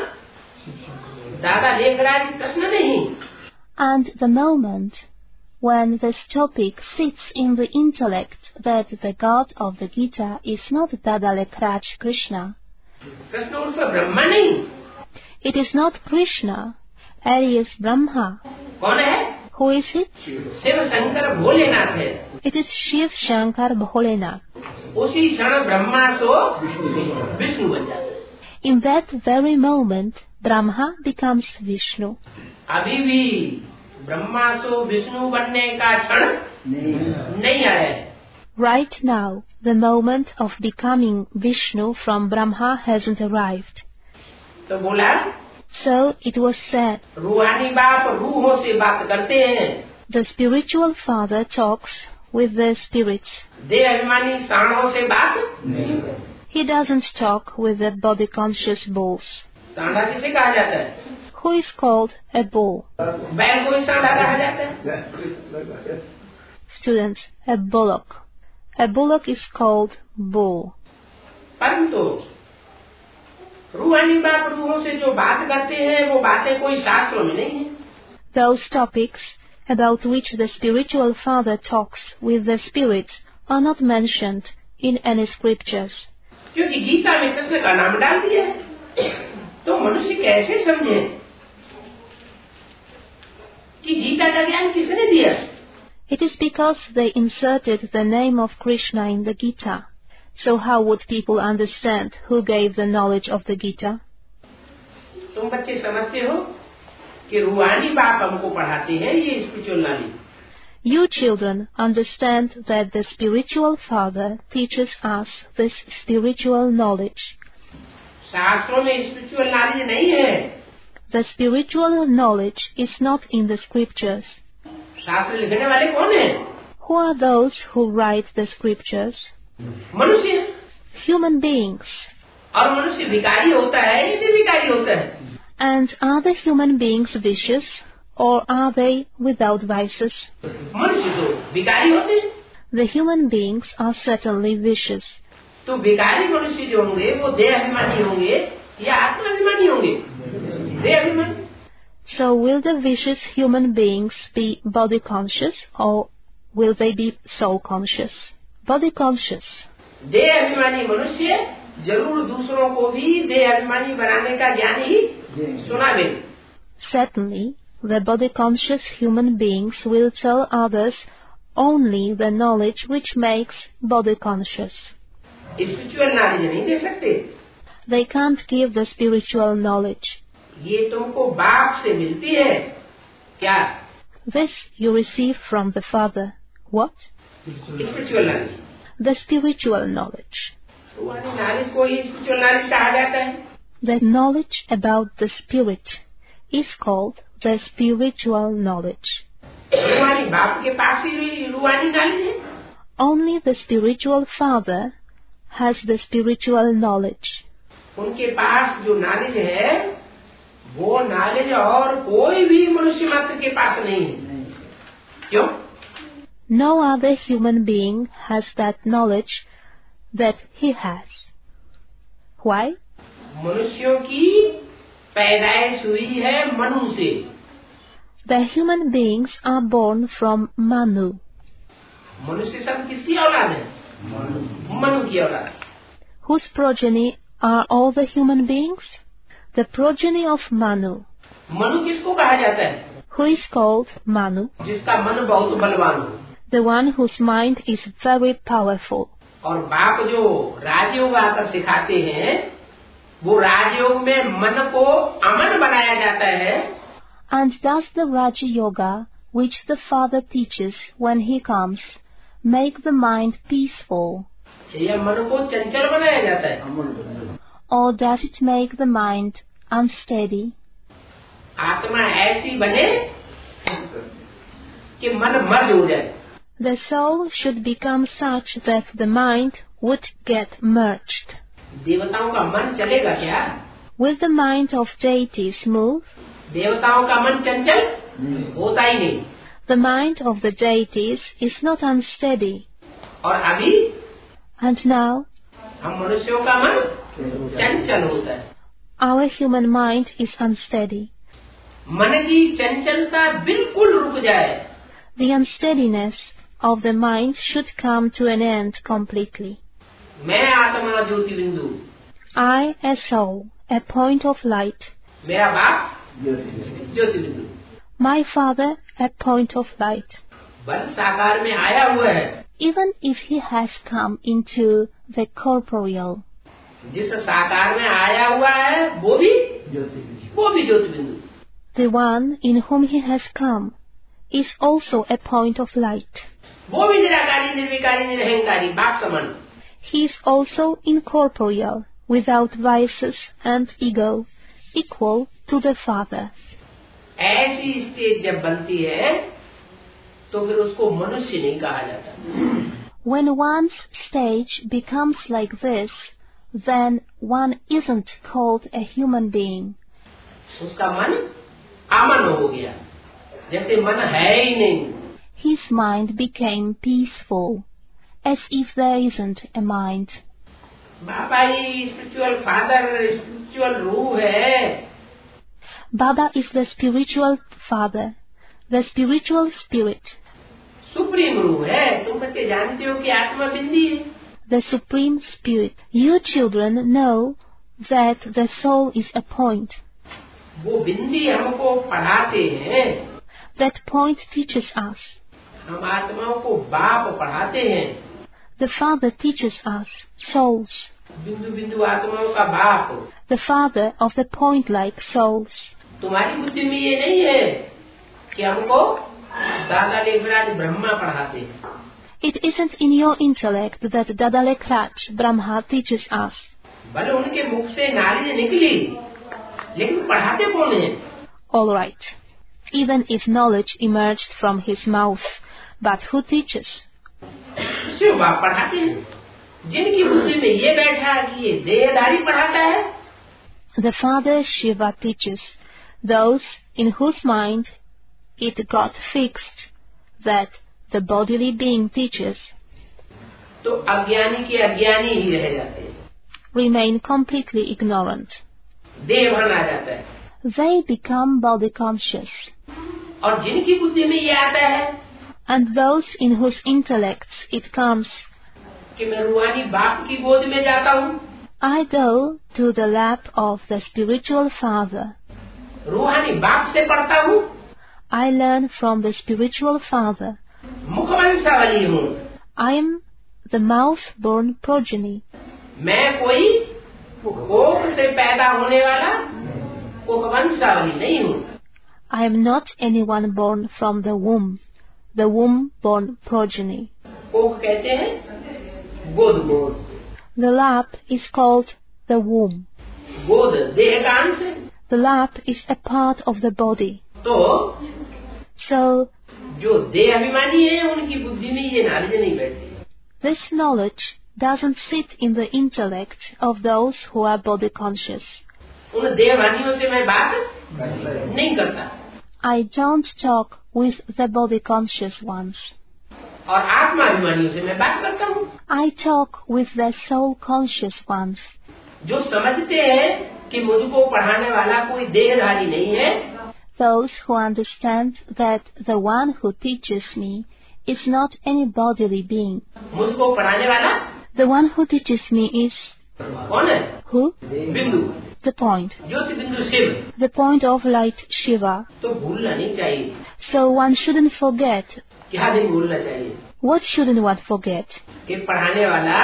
दादा लेखराज प्रश्न नहीं, And the moment when this topic sits in the intellect that the God of the Gita is not Dada Lekhraj Krishna, Krishna उर्फ ब्रह्मा नहीं, it is not Krishna, alias Brahma. कौन है? Who is it? Shiv Shankar Bholenath है। It is Shiv Shankar Bholenath. उसी क्षण ब्रह्मा सो विष्णु बन जाता है। In that very moment, Brahma becomes Vishnu. अभी भी ब्रह्मा सो विष्णु बनने का क्षण नहीं आया है। Right now, the moment of becoming Vishnu from Brahma hasn't arrived. तो बोला, So it was said, रूहानी बाप रूहों से बात करते हैं, the spiritual father talks with the spirits. देह अभिमानी सांडों से बात He doesn't talk with the body conscious bulls. सांडा किसे कहा जाता है? Who is called a bull? बैल को भी सांडा कहा जाता है। Students, a bullock. A bullock is called bull. परंतु रूहानी बाप रूहों से जो बात करते हैं वो बातें कोई शास्त्रों में नहीं है। Those topics about which the spiritual father talks with the spirits are not mentioned in any scriptures. क्योंकि गीता में कृष्ण का नाम डाल दिया है, तो मनुष्य कैसे समझे कि गीता का ज्ञान किसने दिया? It is because they inserted the name of Krishna in the Gita. So how would people understand who gave the knowledge of the Gita? तुम बच्चे समझते हो कि रूहानी बाप हमको पढ़ाते हैं ये spiritual knowledge. You children understand that the spiritual father teaches us this spiritual knowledge. शास्त्रों में स्पिरिचुअल नॉलेज नहीं है। The spiritual knowledge is not in the scriptures. शास्त्र लिखने वाले कौन हैं? Who are those who write the scriptures? मनुष्य। Human beings. और मनुष्य विकारी होता है या निर्विकारी होता है? And are the human beings vicious or are they without vices? मनुष्य तो विकारी होते हैं। The human beings are certainly vicious. तो विकारी मनुष्य जो होंगे वो देह अभिमानी होंगे या आत्माभिमानी होंगे? देह अभिमानी। So will the vicious human beings be body conscious or will they be soul conscious? Body conscious. देह अभिमानी मनुष्य जरूर दूसरों को भी देह अभिमानी बनाने का ज्ञान ही सुनावे। Certainly, the body conscious human beings will tell others only the knowledge which makes body conscious. Spiritual knowledge नहीं दे सकते। They can't give the spiritual knowledge. ये तुमको बाप से मिलती है क्या? This you receive from the Father. What? Spiritual knowledge. The spiritual knowledge. रूहानी नॉलेज को ही स्पिरिचुअल नॉलेज कहा जाता है। The knowledge about the spirit is called the spiritual knowledge. रूहानी बाप के पास ही रूहानी नॉलेज है। Only the spiritual father has the spiritual knowledge. उनके पास जो नॉलेज है वो नॉलेज और कोई भी मनुष्य मात्र के पास नहीं है। क्यों? No other human being has that knowledge that he has. Why? मनुष्यों की पैदाइश हुई है मनु से। The human beings are born from Manu. मनुष्य सब किसकी औलाद है? मनु की औलाद। Whose progeny are all the human beings? The progeny of Manu. Manu किसको कहा जाता है? Who is called Manu? जिसका मन बहुत बलवान हो। The one whose mind is very powerful. और बाप जो राजयोग आकर सिखाते हैं वो राजयोग में मन को अमन बनाया जाता है। And does the Raja Yoga, which the Father teaches when he comes, make the mind peaceful? यह मन को चंचल बनाया जाता है, Or does it make the mind unsteady? आत्मा ऐसी बने कि मन मर्ज हो जाए. The soul should become such that the mind would get merged. देवताओं का मन चलेगा क्या? Will the mind of deities move? देवताओं का मन चंचल होता ही नहीं. The mind of the deities is not unsteady. और अभी And now, हम मनुष्यों का मन चंचल होता है. our human mind is unsteady. मन की चंचलता बिल्कुल रुक जाए. The unsteadiness of the mind should come to an end completely. मैं आत्मा ज्योति बिंदु, I, a soul, a point of light. मेरा बाप ज्योति बिंदु, My father, a point of light. बल साकार में आया हुआ है. Even if he has come into the corporeal, जिस साकार में आया हुआ है वो भी वो भी ज्योति बिंदु. the one in whom he has come is also a point of light. वो भी निराकारी, निर्विकारी, निरहंकारी, बाप समान. He is also incorporeal, without vices and ego, equal to the Father. ऐसी स्टेज जब बनती है तो फिर उसको मनुष्य नहीं कहा जाता. When one's stage becomes like this, then one isn't called a human being. उसका मन अमन हो गया, जैसे मन है ही नहीं. His mind became peaceful, as if there isn't a mind. Baba ही स्पिरिचुअल फादर, स्पिरिचुअल रूह है. Baba is the spiritual father, the spiritual spirit, supreme रूह है. तुम बच्चे जानते हो कि आत्मा बिंदी है. the supreme spirit. You children know that the soul is a point. वो बिंदी हमको पढ़ाते हैं. That point teaches us. हम आत्माओं को बाप पढ़ाते हैं. The Father teaches us, souls. बिंदु बिंदु आत्माओं का बाप. The Father of the point-like souls. तुम्हारी बुद्धि में ये नहीं है कि हमको दादा लेखराज ब्रह्मा पढ़ाते हैं. It isn't in your intellect that Dada Lekraj Brahma teaches us. भले उनके मुख से नाली निकली, लेकिन पढ़ाते कौन है? All right. Even if knowledge emerged from his mouth, but who teaches? Shiv बाप पढ़ाते हैं. जिनकी बुद्धि में ये बैठा कि ये देहधारी पढ़ाता है. The Father Shiva teaches those in whose mind it got fixed that the bodily being teaches. तो अज्ञानी के अज्ञानी ही रह जाते हैं. Remain completely ignorant. देह भान आ जाता है. They become body conscious. और जिनकी बुद्धि में ये आता है And those in whose intellects it comes, कि मैं रूहानी बाप की गोद में जाता हूँ, I go to the lap of the spiritual father. रूहानी बाप से पढ़ता हूँ, I learn from the spiritual father. मुखवंशावली हूँ. I am the mouth-born progeny. मैं कोई कोख से पैदा होने वाला कोखवंशावली नहीं हूँ. I am not anyone born from the womb, the womb-born progeny. कोख कहते हैं गोद. गोद The lap is called the womb. गोद देह का अंश है. The lap is a part of the body. तो So, जो देह अभिमानी है उनकी बुद्धि में ये नॉलेज नहीं बैठती. this knowledge doesn't sit in the intellect of those who are body conscious. उन देहवानियों से मैं बात नहीं करता. I don't talk with the body conscious ones. और आत्मा अभिमानियों से मैं बात करता हूँ. I talk with the soul conscious ones. जो समझते हैं कि मुझको पढ़ाने वाला कोई देहधारी नहीं है. Those who understand that the one who teaches me is not any bodily being. मुझको पढ़ाने वाला The one who teaches me is कौन है? who? बिंदु, The point. ज्योति बिंदु Shiv. The point of light Shiva. तो भूलना नहीं चाहिए. So one shouldn't forget. क्या नहीं भूलना चाहिए? What shouldn't one forget? कि पढ़ाने वाला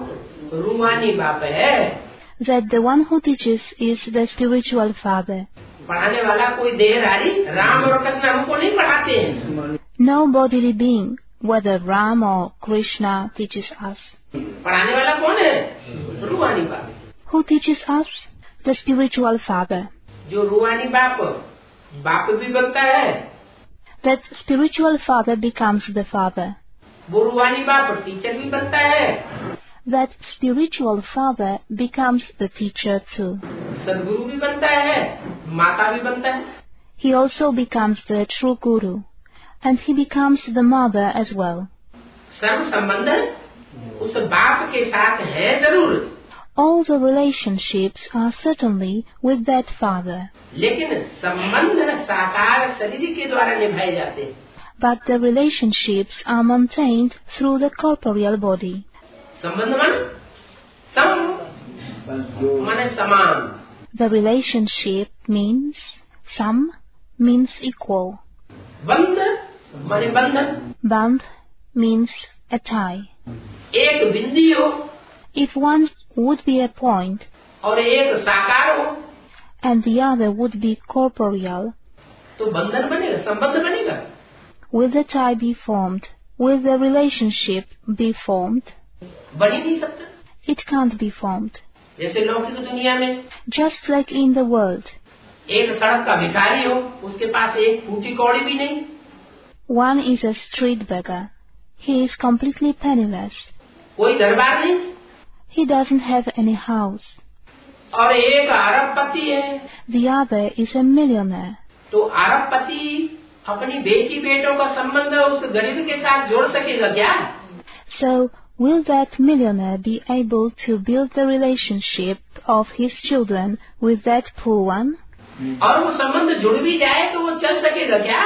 रूहानी बाप है. That the one who teaches is the spiritual father. पढ़ाने वाला कोई देहधारी राम और कृष्ण हमको नहीं पढ़ाते हैं. No bodily being whether Ram or Krishna teaches us. पढ़ाने वाला कौन है? रूहानी बाप. Who teaches us? The spiritual father. जो रूहानी बाप बाप भी बनता है. That spiritual father becomes the father. वो रूहानी बाप टीचर भी बनता है. That spiritual father becomes the teacher too. सदगुरु भी बनता है, माता भी बनता है. He also becomes the true guru, and he becomes the mother as well. सर्व संबंध उस बाप के साथ है जरूर. All the relationships are certainly with that father. लेकिन संबंध साकार शरीर के द्वारा निभाए जाते हैं. But the relationships are maintained through the corporeal body. संबंध मन सम माने समान. The relationship means some means equal. बंध माने बंधन. Bandh means a tie. एक बिंदी हो If one would be a point और एक साकार हो and the other would be corporeal, तो बंधन बनेगा, संबंध बनेगा. will the tie be formed? Will the relationship be formed? बन ही नहीं सकता. It can't be formed. जैसे लौकिक दुनिया में Just like in the world, एक सड़क का भिखारी हो, उसके पास एक फूटी कौड़ी भी नहीं. one is a street beggar. He is completely penniless. कोई घर बार नहीं. He doesn't have any house. और एक अरबपति है. The other is a millionaire. तो अरबपति अपनी बेटी बेटों का संबंध उस गरीब के साथ जोड़ सकेगा क्या? So, will that millionaire be able to build the relationship of his children with that poor one? और वो संबंध जुड़ भी जाए तो वो चल सकेगा क्या?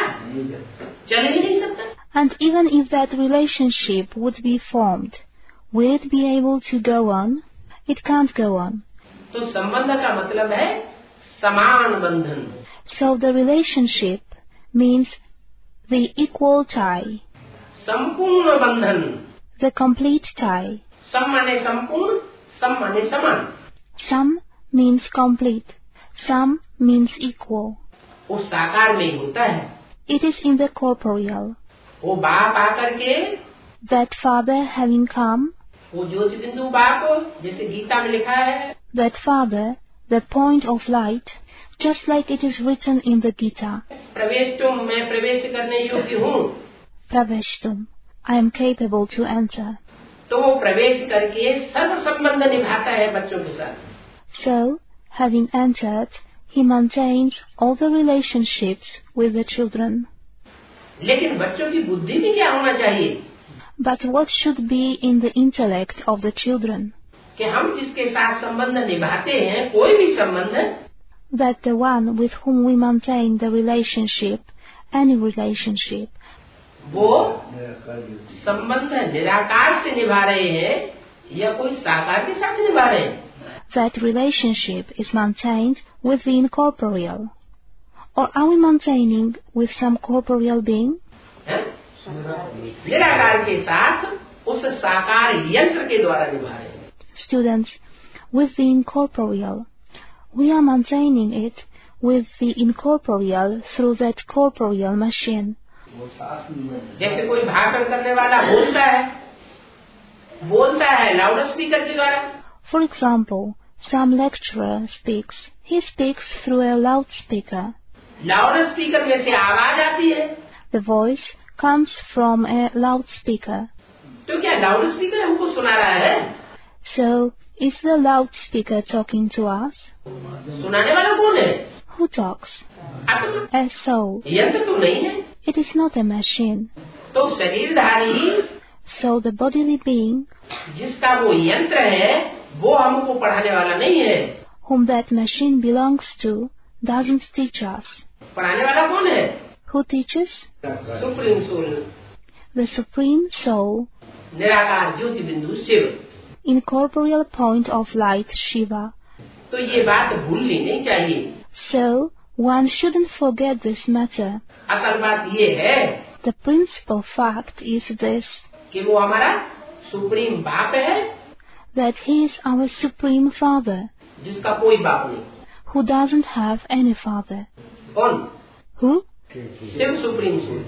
चल ही नहीं सकता. And even if that relationship would be formed, will it be able to go on? It can't go on. तो संबंध का मतलब है समान बंधन. So the relationship means the equal tie, संपूर्ण बंधन. the complete tie. सम माने संपूर्ण, सम माने समान. Some means complete, some means equal. वो साकार में ही होता है. It is in the corporeal. वो बाप आकर के That father having come, वो ज्योति बिंदु बाप जैसे गीता में लिखा है. that father, the point of light, just like it is written in the Gita, प्रवेश तुम मैं प्रवेश करने योग्य हूँ. Praveshtum, I am capable to enter. तो वो प्रवेश करके सर्व संबंध निभाता है बच्चों के साथ. So, having entered, he maintains all the relationships with the children. लेकिन बच्चों की बुद्धि में क्या होना चाहिए? But what should be in the intellect of the children? कि हम जिसके साथ संबंध निभाते हैं, कोई भी संबंध, That the one with whom we maintain the relationship, any relationship, वो संबंध निराकार से निभा रहे हैं या कोई साकार के साथ निभा रहे हैं. that relationship is maintained with the incorporeal. Or are we maintaining with some corporeal being? है? निराकार के साथ उस साकार यंत्र के द्वारा निभा रहे हैं. Students, with the incorporeal, we are maintaining it with the incorporeal through that corporeal machine. जैसे कोई भाषण करने वाला बोलता है बोलता है लाउड स्पीकर के द्वारा. For example, some lecturer speaks. He speaks through a loudspeaker. Loudspeaker में से आवाज आती है. The voice comes from a loudspeaker. तो क्या लाउड स्पीकर हमको सुना रहा है? So, is the loudspeaker talking to us? सुनाने वाला कौन है? Who talks? आत्मा. A soul. यंत्र तो नहीं है. It is not a machine. तो शरीरधारी So the bodily being, जिसका वो यंत्र है वो हमको पढ़ाने वाला नहीं है. whom that machine belongs to, doesn't teach us. पढ़ाने वाला कौन है? Who teaches? Supreme soul, The Supreme Soul, निराकार ज्योति बिंदु Shiv. incorporeal point of light Shiva. तो ये बात भूलनी नहीं चाहिए. So, one shouldn't forget this matter. असल बात ये है The principal fact is this, कि वो हमारा सुप्रीम बाप है that he is our Supreme Father, जिसका कोई बाप नहीं. who doesn't have any father. कौन? Who? Shiva supreme soul.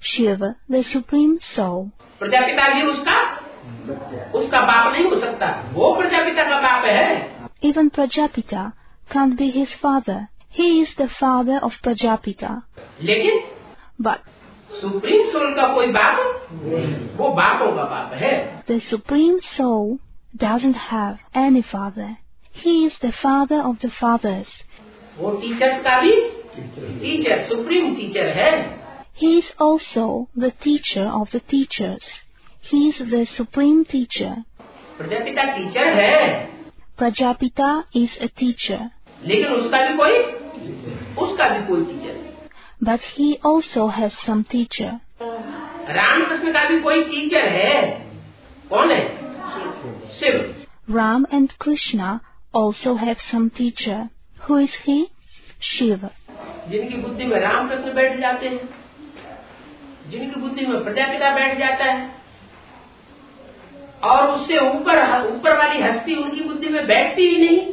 Shiva, the Supreme Soul. Prajapita भी उसका उसका बाप नहीं हो सकता, वो प्रजापिता का बाप है. Even Prajapita can't be his father. He is the father of Prajapita. लेकिन But सुप्रीम सोल का कोई बाप, वो बापों का बाप है. the Supreme Soul doesn't have any father. He is the father of the fathers. वो टीचर्स का भी टीचर, सुप्रीम टीचर है. He is also the teacher of the teachers. He is the supreme teacher. Prajapita teacher है, Prajapita is a teacher, लेकिन उसका भी कोई उसका भी कोई टीचर है. but he also has some teacher. Ramakrishna का भी कोई टीचर है. कौन है? Shiv. Ram and Krishna also have some teacher. Who is he? Shiva. जिनकी बुद्धि में रामकृष्ण बैठ जाते हैं, जिनकी बुद्धि में प्रजापिता बैठ जाता है, और उससे ऊपर ऊपर वाली हस्ती उनकी बुद्धि में बैठती ही नहीं,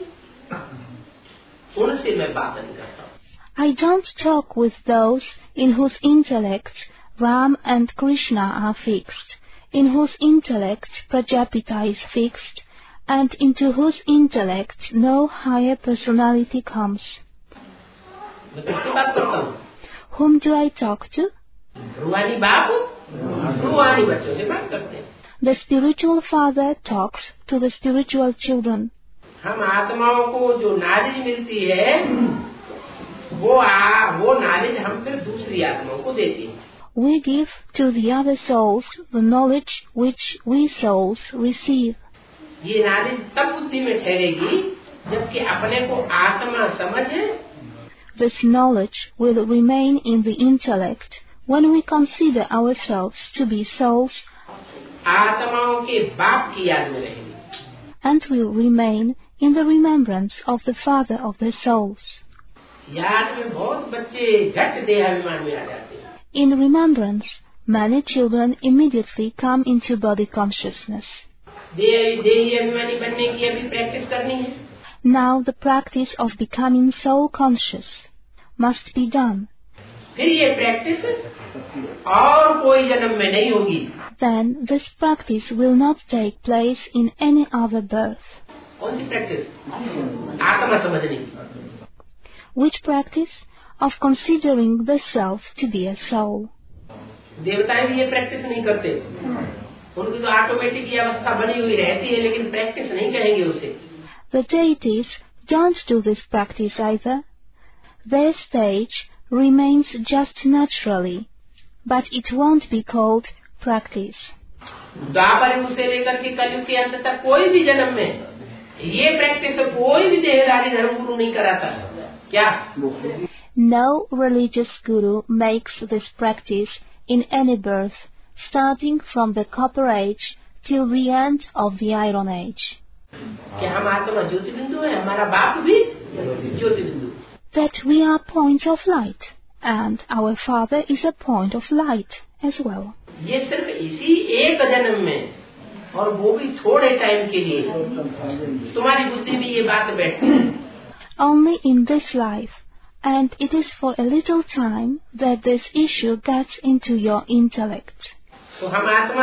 उनसे मैं बात नहीं करता. I don't talk with those in whose intellect Ram and Krishna are fixed, in whose intellect Prajapita is fixed, and into whose intellect no higher personality comes. मैं किससे बात करता हूँ? Whom do I talk to? रूहानी बाप रूहानी बच्चों से बात करते हैं. The spiritual father talks to the spiritual children. हम आत्माओं को जो नॉलेज मिलती है, वो आ, वो नॉलेज हम फिर दूसरी आत्माओं को देते हैं. We give to the other souls the knowledge which we souls receive. ये नॉलेज तब बुद्धि में ठहरेगी जबकि अपने को आत्मा समझे. This knowledge will remain in the intellect when we consider ourselves to be souls, आत्माओं के बाप की याद में रहेंगे. and will remain in the remembrance of the father of the souls. याद में बहुत बच्चे झट देहाभिमान में आ जाते हैं. In remembrance, many children immediately come into body consciousness. देह देही अभिमानी बनने की अभी प्रैक्टिस करनी है. Now the practice of becoming soul conscious must be done. फिर ये प्रैक्टिस और कोई जन्म में नहीं होगी. Then this practice will not take place in any other birth. कौन सी प्रैक्टिस? आत्मा समझने की. Which practice? Of considering the self to be a soul. देवताएं भी ये प्रैक्टिस नहीं करते. उनकी तो ऑटोमेटिक ये अवस्था बनी हुई रहती है, लेकिन प्रैक्टिस नहीं कहेंगे उसे. The deities don't do this practice either. Their stage remains just naturally, but it won't be called practice. द्वापर युग से लेकर के कलयुग के अंत तक कोई भी जन्म में ये प्रैक्टिस कोई भी देहधारी धर्मगुरु नहीं कराता. क्या? No religious guru makes this practice in any birth, starting from the copper age till the end of the iron age. क्या हम आत्मा ज्योति बिंदु है? हमारा बाप भी ज्योति बिंदु. That we are points of light, and our father is a point of light as well. ये सिर्फ इसी एक जन्म में, और वो भी थोड़े टाइम के लिए, तुम्हारी बुद्धि में ये बात बैठती है. Only in this life, and it is for a little time that this issue gets into your intellect. तो हम आत्मा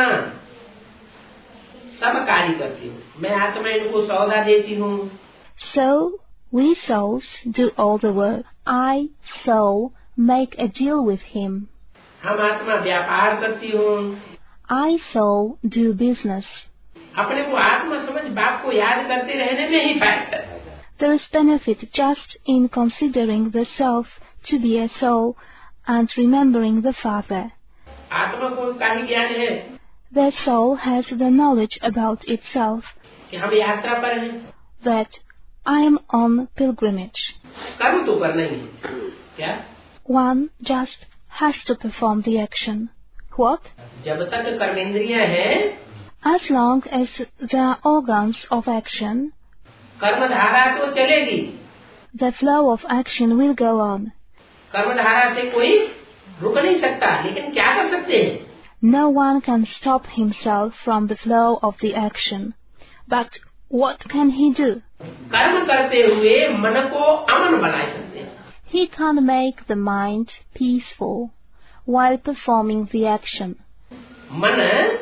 सब कार्य करती हूँ. मैं आत्मा इनको सौदा देती हूँ. So we souls do all the work. I, soul, make a deal with him. हम आत्मा व्यापार करती हूँ. I, soul, do business. अपने को आत्मा समझ बाप को याद करते रहने में ही फायदा है. There is benefit just in considering the self to be a soul and remembering the Father. आत्मा को का ही ज्ञान है. The soul has the knowledge about itself कि हम यात्रा पर हैं. that I am on pilgrimage. कर्म तो करना ही है. क्या? One just has to perform the action. What? जब तक कर्मेंद्रियां हैं, As long as there are organs of action, कर्मधारा तो चलेगी. the flow of action will go on. कर्मधारा से कोई रुक नहीं सकता, लेकिन क्या कर सकते हैं? No one can stop himself from the flow of the action. But what can he do? कर्म करते हुए मन को अमन बना सकते हैं. He can make the mind peaceful. while performing the action. मन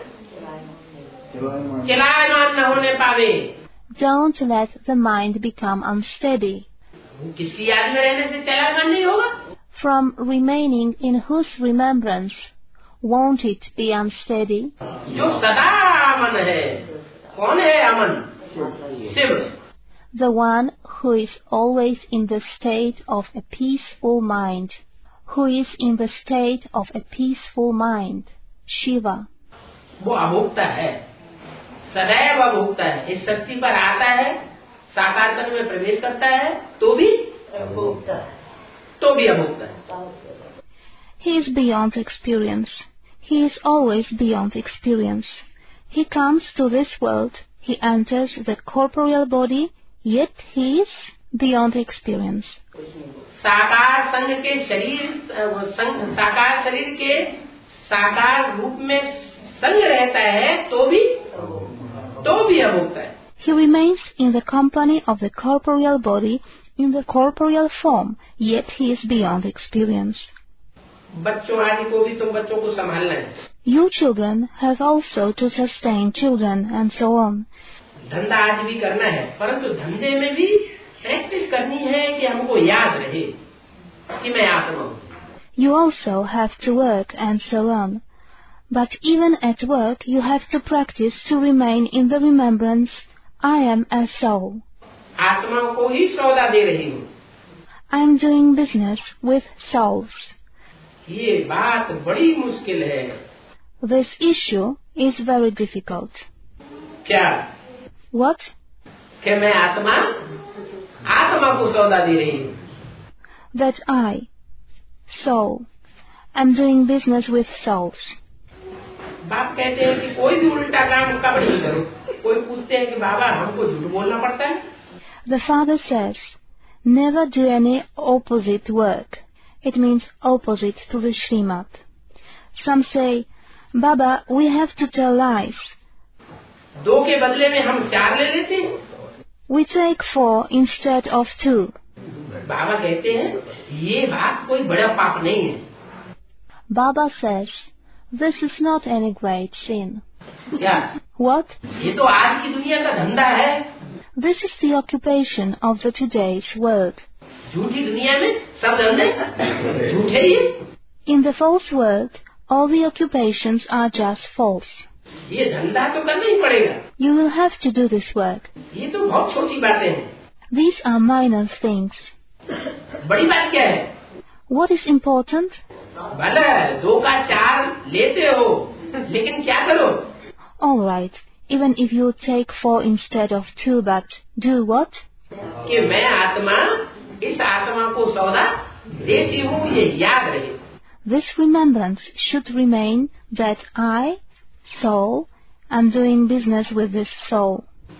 चलायमान न होने पावे. Don't let the mind become unsteady. किसकी याद में रहने से चलायमान नहीं होगा? From remaining in whose remembrance won't it be unsteady? जो सदा अमन है. कौन है अमन? Shiv. The one who is always in the state of a peaceful mind. Who is in the state of a peaceful mind. Shiva. वो अभोक्ता है, सदैव अभोक्ता है. इस शक्ति पर आता है, साकार तन में प्रवेश करता है, तो भी अभोक्ता है, तो भी अभोक्ता है. He is beyond experience. He is always beyond experience. He comes to this world, he enters the corporeal body, yet he is beyond experience. साकार संग के शरीर, साकार शरीर के साकार रूप में संग रहता है, तो भी तो भी अभोक्ता है. He remains in the company of the corporeal body in the corporeal form, yet he is beyond experience. बच्चों आदि को भी तुम बच्चों को संभालना है. You children have also to sustain children and so on. धंधा आदि भी करना है, परंतु धंधे में भी प्रैक्टिस करनी है कि हमको याद रहे कि मैं आत्मा हूँ. You also have to work and so on. But even at work you have to practice to remain in the remembrance, I am a soul. आत्मा को ही सौदा दे रही हूँ. I am doing business with souls. ये बात बड़ी मुश्किल है. This issue is very difficult. क्या? What? कि मैं आत्मा आत्मा को सौदा दे रही हूँ. That I, soul, am doing business with souls. बाप कहते हैं कि कोई भी उल्टा काम कब नहीं करो. कोई पूछते हैं कि बाबा हमको झूठ बोलना पड़ता है. The father says, never do any opposite work. It means opposite to the Srimad. Some say, Baba, we have to tell lies. दो के बदले में हम चार ले लेते हैं. We take four instead of two. बाबा कहते हैं ये बात कोई बड़ा पाप नहीं है. Baba says, this is not any great sin. क्या? What? ये तो आज की दुनिया का धंधा है. This is the occupation of the today's world. झूठी दुनिया में सब धंधे झूठे ही. In the false world, all the occupations are just false. ये धंधा तो करना ही पड़ेगा. You will have to do this work. ये तो बहुत छोटी बातें हैं. These are minor things. बड़ी बात क्या है? What is important? भले दो का चार लेते हो, लेकिन क्या करो? All right, even if you take four instead of two, but do what? कि मैं आत्मा इस आत्मा को सौदा देती हूँ, ये याद रहे. This remembrance should remain that I, soul, am doing business with this soul.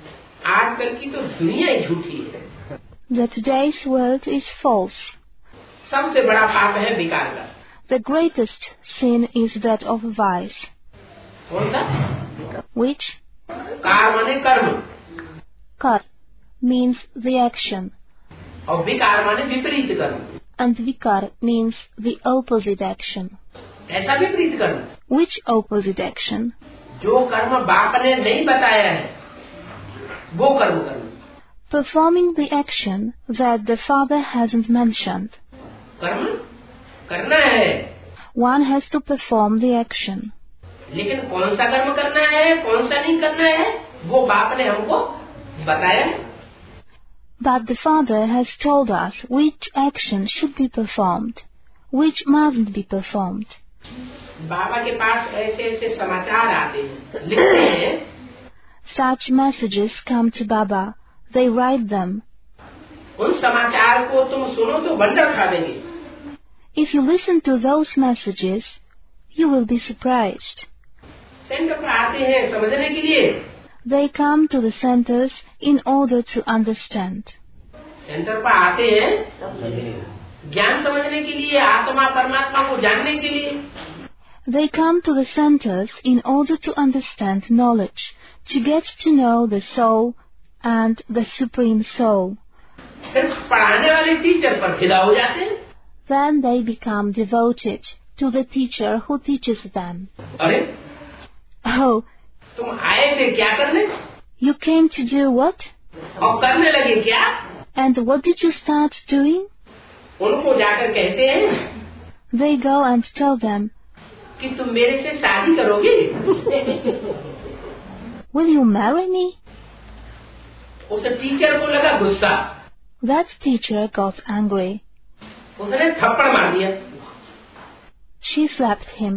आजकल की तो दुनिया ही झूठी है. The today's world is false. सबसे बड़ा पाप है विकार का. The greatest sin is that of vice. कौन सा? Which? कार माने कर्म. Kar means the action. और विकार माने विपरीत कर्म. And vikar means the opposite action. ऐसा विपरीत कर्म. Which opposite action? जो कर्म बाप ने नहीं बताया है, वो कर्म करना. Performing the action that the father hasn't mentioned. कर्म करना है. One has to perform the action. लेकिन कौन सा कर्म करना है, कौन सा नहीं करना है, वो बाप ने हमको बताया. But the father has told us which action should be performed, which mustn't be performed. बाबा के पास ऐसे ऐसे समाचार आते हैं, लिखते हैं. Such messages come to Baba. They write them. उन समाचार को तुम सुनो तो बंडर खावेंगे. If you listen to those messages, you will be surprised. Centre पर आते हैं समझने के लिए. They come to the centers in order to understand. Centre पर आते हैं ज्ञान समझने के लिए, आत्मा परमात्मा को जानने के लिए. They come to the centers in order to understand knowledge, to get to know the soul and the Supreme Soul. फिर पढ़ाने वाले टीचर पर फिदा हो जाते हैं. Then they become devoted to the teacher who teaches them. अरे Oh, तुम आए थे क्या करने you came to do what? और करने लगे क्या? And what did you start doing? उनको जाकर कहते हैं They go and tell them, कि तुम मेरे से शादी करोगे? will you marry me? उस टीचर को लगा गुस्सा, That teacher got angry. उसने थप्पड़ मार दिया. She slapped him.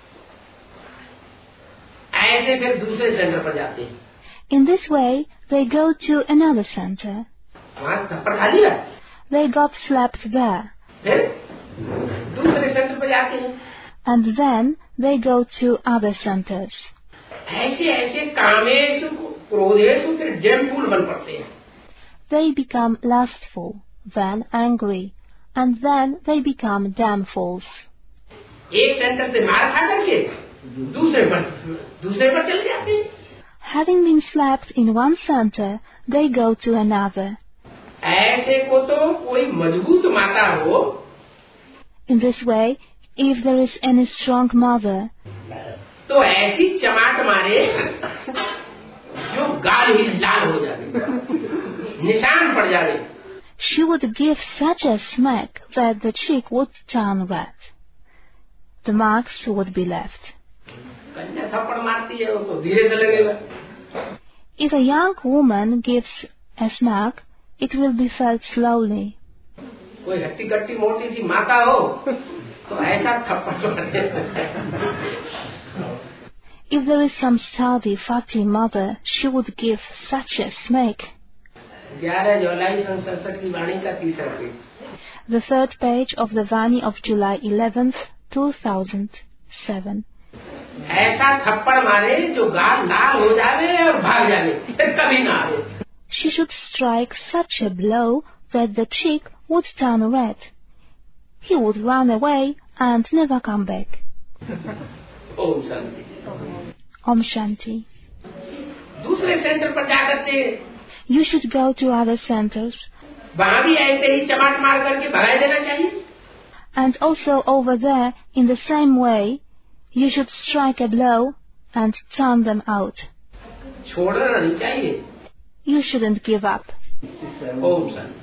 ऐसे फिर दूसरे सेंटर पर जाते हैं. In this way, they go to another center. वहाँ थप्पड़ खा लिया. They got slapped there. फिर दूसरे सेंटर पर जाते हैं. And then they go to other centers. ऐसे ऐसे कामेशु क्रोधेशु फिर डैमफुल बन पड़ते हैं. They become lustful, then angry, and then they become damnfuls. एक सेंटर से मार खा करके दूसरे पर दूसरे पर चले जाते हैं. Having been slapped in one center, they go to another. ऐसे को तो कोई मजबूत माता हो, In this way, if there is any strong mother, तो ऐसी चमाट मारे जो गाल ही लाल हो जाए, निशान पड़ जाए. she would give such a smack that the cheek would turn red. The marks would be left. कन्या थप्पड़ मारती है वो तो धीरे से लगेगा. If a young woman gives a smack, it will be felt slowly. कोई हट्टी कट्टी मोटी सी माता हो तो ऐसा थप्पड़ मारे. If there is some sturdy, fatty mother, she would give such a smack. ग्यारह जुलाई सन सड़सठ की वाणी का तीसरा page. The third page of the Vani of July eleventh, two thousand seven. ऐसा थप्पड़ मारे जो गाल लाल हो जावे और भाग जावे, फिर कभी ना आवे. She should strike such a blow that the cheek would turn red. He would run away and never come back. Om Shanti. Om Shanti. दूसरे सेंटर पर जाकर के You should go to other centers. वहाँ भी ऐसे ही चमाट मार करके भगा देना चाहिए. And also over there, in the same way, you should strike a blow and turn them out. छोड़ना नहीं चाहिए. You shouldn't give up. Om Shanti.